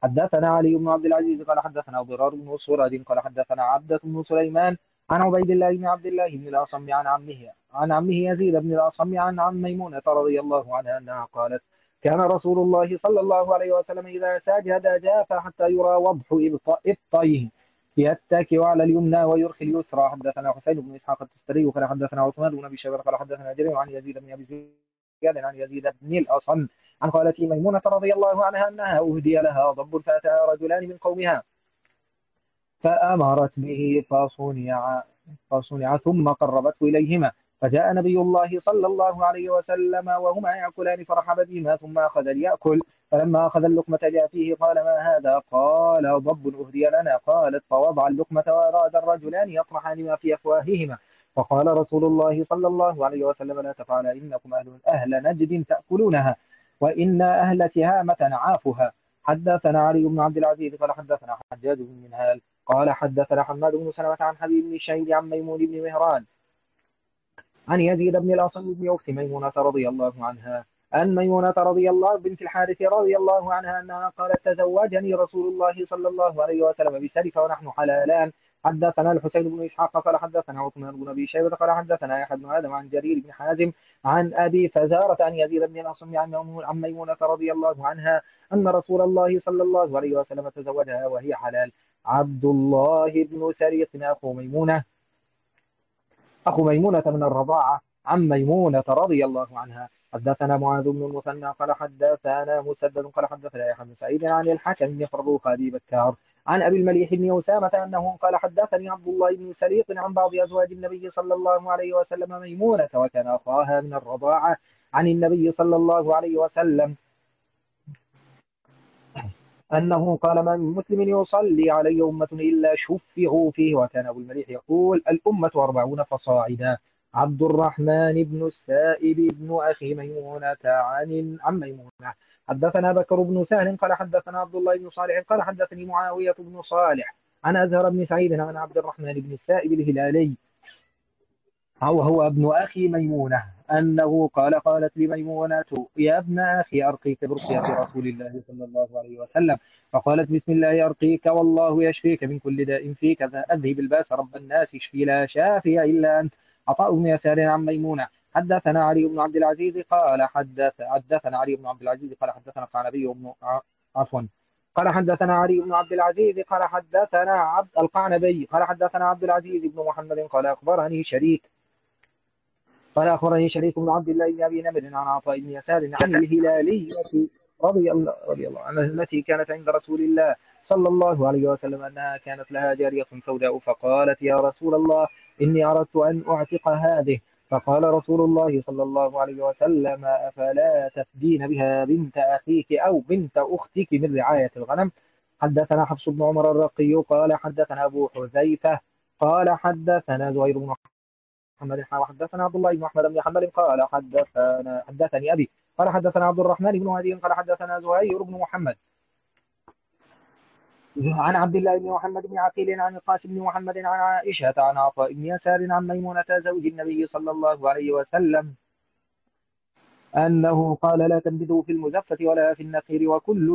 حدثنا علي بن عبد العزيز قال حدثنا ضرار بن سرد قال حدثنا عبدة بن سليمان عن عبيد الله بن عبد الله بن الأصم عن عمه يزيد بن الأصم عن ميمونة رضي الله عنها أنها قالت كان رسول الله صلى الله عليه وسلم إذا سجد جاف حتى يرى وضح إبطيه يتكئ على اليمنى ويرخي اليسرى. حدثنا حسين بن إسحاق التستري قال حدثنا عثمان بن أبي شيبة قال حدثنا جرير عن يزيد بن أبي زياد عن يزيد بن الأصم عن خالته ميمونة رضي الله عنها أنها أهدي لها ضب فأتاها رجلان من قومها فأمرت به فصنع ثم قربته إليهما فجاء نبي الله صلى الله عليه وسلم وهما يأكلان فرحب بهما ثم أخذ ليأكل فلما أخذ اللقمة جاء فيه قال ما هذا؟ قال ضب أهدي لنا. قالت فوضع اللقمة وأراد الرجلان يطرحان ما في أفواههما فقال رسول الله صلى الله عليه وسلم لا تفعل إنكم أهل نجد تأكلونها وإن أهل تهامة عافها. حدثنا علي بن عبد العزيز قال حدثنا حجاج بن منهال قال حدثنا حماد بن سلمة عن حبيب بن الشهيد عن ميمون بن مهران عن يزيد بن الأصم بن أخت ميمونة رضي الله عنها أن ميمونة رضي الله بنت الحارث رضي الله عنها أنها قالت تزوجني رسول الله صلى الله عليه وسلم بسرف ونحن حلالان. حدثنا الحسين بن إسحاق قال حدثنا عثمان بن أبي شيبة قال حدثنا يحيى بن آدم عن جرير بن حازم عن أبي فزارة عن يزيد بن الأصم عن ميمونة رضي الله عنها أن رسول الله صلى الله عليه وسلم تزوجها وهي حلال. عبد الله بن سريق أخو ميمونة من الرضاعة عن ميمونة رضي الله عنها. حدثنا معاذ بن المثنى قال حدثنا مسدد قال حدثنا يحيى بن سعيد عن الحكم بن فروخ أبي بكار عن أبي المليح بن أسامة أنه قال حدثني عبد الله بن سريق عن بعض أزواج النبي صلى الله عليه وسلم ميمونة وكان أخاها من الرضاعة عن النبي صلى الله عليه وسلم أنه قال من مسلم يصلي علي أمة إلا شفعوا فيه. وكان أبو المليح يقول الأمة 40 فصاعدا. عبد الرحمن بن السائب بن أخي ميمونة عن ميمونة. حدثنا بكر بن سهل قال حدثنا عبد الله بن صالح قال حدثني معاوية بن صالح عن أزهر بن سعيد عن عبد الرحمن بن السائب الهلالي وهو ابن أخي ميمونة أنه قالت لميمونة يا ابن أخي أرقيك برقية رسول الله صلى الله عليه وسلم فقالت بسم الله أرقيك والله يشفيك من كل داء فيك أذهب الباس رب الناس اشفي لا شافي إلا أنت. عطاء بن يسار عن ميمونة. حدثنا علي بن عبد العزيز قال حدثنا علي بن عبد العزيز قال حدثنا القعنبي بن عفوا قال حدثنا علي بن عبد العزيز قال حدثنا عبد القعنبي قال حدثنا عبد العزيز بن محمد قال أخبرني شريك بن عبد الله بن أبي نمر عن عطاء بن يسار عن الهلالية رضي الله عنها التي كانت عند رسول الله صلى الله عليه وسلم أنها كانت لها جارية سوداء فقالت يا رسول الله إني أردت أن أعتق هذه. فقال رسول الله صلى الله عليه وسلم أفلا تفدين بها بنت أخيك أو بنت أختك من رعاية الغنم. حدثنا حفص بن عمر الرقي قال حدثنا أبو حذيفة قال حدثنا زهير بن محمد وحدثنا عبد الله بن احمد بن حنبل قال حدثني ابي قال حدثنا عبد الرحمن بن هدي قال حدثنا زهير بن محمد عن عبد الله بن محمد بن عقيل عن القاسم بن محمد عن عائشة عن عطاء بن يسار عن ميمونة زوج النبي صلى الله عليه وسلم أنه قال لا تنبذوا في المزفة ولا في النخير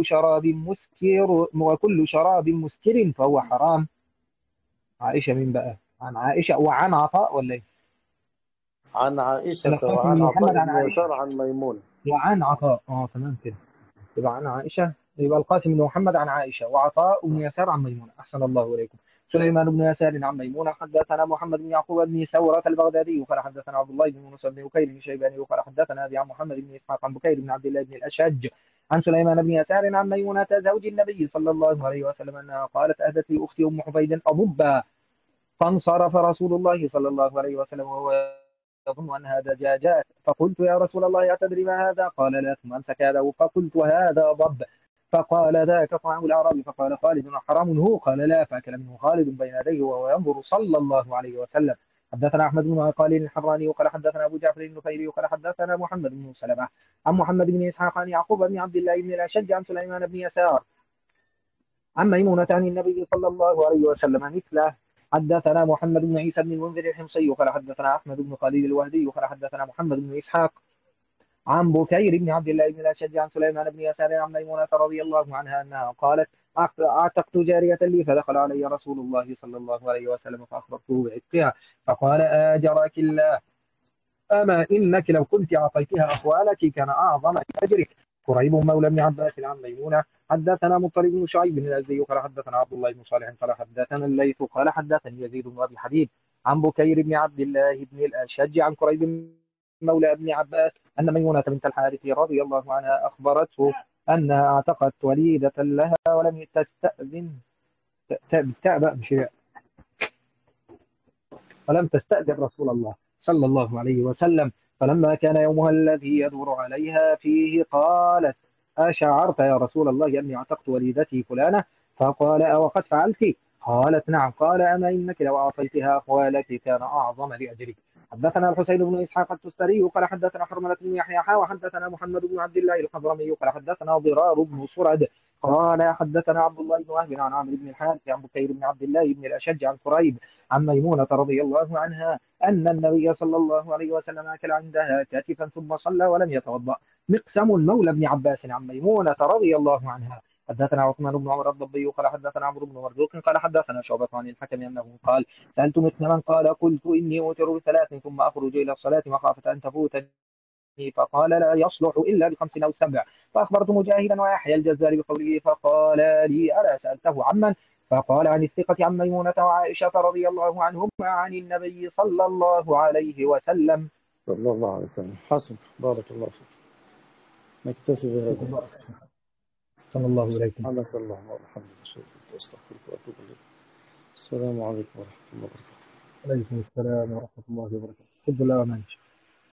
وكل شراب مسكر فهو حرام. عائشة من بقى عن عائشة وعن عطاء ولا ايه؟ عن عائشة وعن عطاء بن يسار عن ميمونة وعن عطاء تمام كده يبقى عن عائشة يبقى القاسم بن محمد عن عائشة وعطاء بن يسار عن ميمونة. أحسن الله إليكم. سليمان بن يسار عن ميمونة. حدثنا محمد بن يعقوب بن ثورة البغدادي قال حدثنا عبد الله بن موسى بن بكير بن شيباني قال حدثنا أبي عن محمد بن إسحاق عن بكير بن عبد الله بن الأشج عن سليمان بن يسار عن ميمونة زوج النبي صلى الله عليه وسلم أنها قالت أهدت لي أختي أم حفيد أضبا فانصرف رسول الله صلى الله عليه وسلم وهو يظن أنها دجاجات فقلت يا رسول الله أتدري ما هذا؟ قال لا. ثم أمسك يده فقلت هذا ضب فقال ذاك طعام الأعرابي فقال خالد حرام هو؟ قال لا. فأكل منه خالد بين يديه وهو ينظر صلى الله عليه وسلم. حدثنا أحمد بن عقال الحراني وقال حدثنا أبو جعفر النفيلي وقال حدثنا محمد بن سلمة عن محمد بن إسحاق عن يعقوب بن عبد الله بن الأشج عن سليمان بن يسار عن ميمونة عن النبي صلى الله عليه وسلم مثله. حدثنا محمد بن عيسى بن المنذر الحمصي قال حدثنا أحمد بن خليل الوهدي قال حدثنا محمد بن إسحاق عن بكير بن عبد الله بن الأشج عن سليمان بن يسار عن ميمونة رضي الله عنها أنها قالت أعتقت جارية لي، فدخل علي رسول الله صلى الله عليه وسلم فأخبرته بعتقها، فقال آجرك الله، أما إنك لو كنت أعطيتها أخوالك كان أعظم أجرك. قريب مولى بن عباس عن ميمونة حدثنا مطلب بن شعيب بن الأزدي قال حدثنا عبد الله بن صالح قال حدثنا الليث قال حدثني يزيد بن أبي حبيب عن بكير بن عبد الله بن الأشج عن قريب مولى ابن عباس أن ميمونة بنت الحارث رضي الله عنها أخبرته أنها اعتقت وليدة لها ولم تستأذن تأبأ بشيء، ولم تستأذن رسول الله صلى الله عليه وسلم. فلما كان يومها الذي يدور عليها فيه قالت أشعرت يا رسول الله أني اعتقت وليدتي فلانة؟ فقال أوقد فعلت؟ قالت نعم. قال أما إنك لو أعطيتها أخوالك كان أعظم لأجرك. حدثنا الحسين بن إسحاق التستري قال حدثنا حرملة بن يحيى وحدثنا محمد بن عبد الله الحضرمي قال حدثنا ضرار بن صرد قال حدثنا عبد الله بن وهب عن عمرو بن الحارث عن بكير بن عبد الله بن الأشج عن قريب عن ميمونة رضي الله عنها أن النبي صلى الله عليه وسلم أكل عندها كاتفا ثم صلى ولم يتوضأ. مقسم مولى ابن عباس عن ميمونة رضي الله عنها. حدثنا عثمان بن عمر الضبي قال حدثنا عمرو بن مرزوق قال حدثنا شعبة عن الحكم أنه قال سألت مثل من قال قلت إني أوتر بثلاث ثم أخرج إلى الصلاة مخافة أن تفوتني، فقال لا يصلح إلا بخمس أو سبع. فأخبرت مجاهدا ويحيى الجزار بقوله فقال لي ألا سألته عمن؟ فقال عن الثقة عن ميمونة وعائشة رضي الله عنهما عن النبي صلى الله عليه وسلم. صلى الله عليه وسلم. حسن، بارك الله فيك. نكتفي بهذا. صلى الله عليكم. سبحانك اللهم وبحمدك أستغفرك وأتوب إليك. السلام عليكم ورحمة الله وبركاته. عليكم السلام ورحمة الله وبركاته.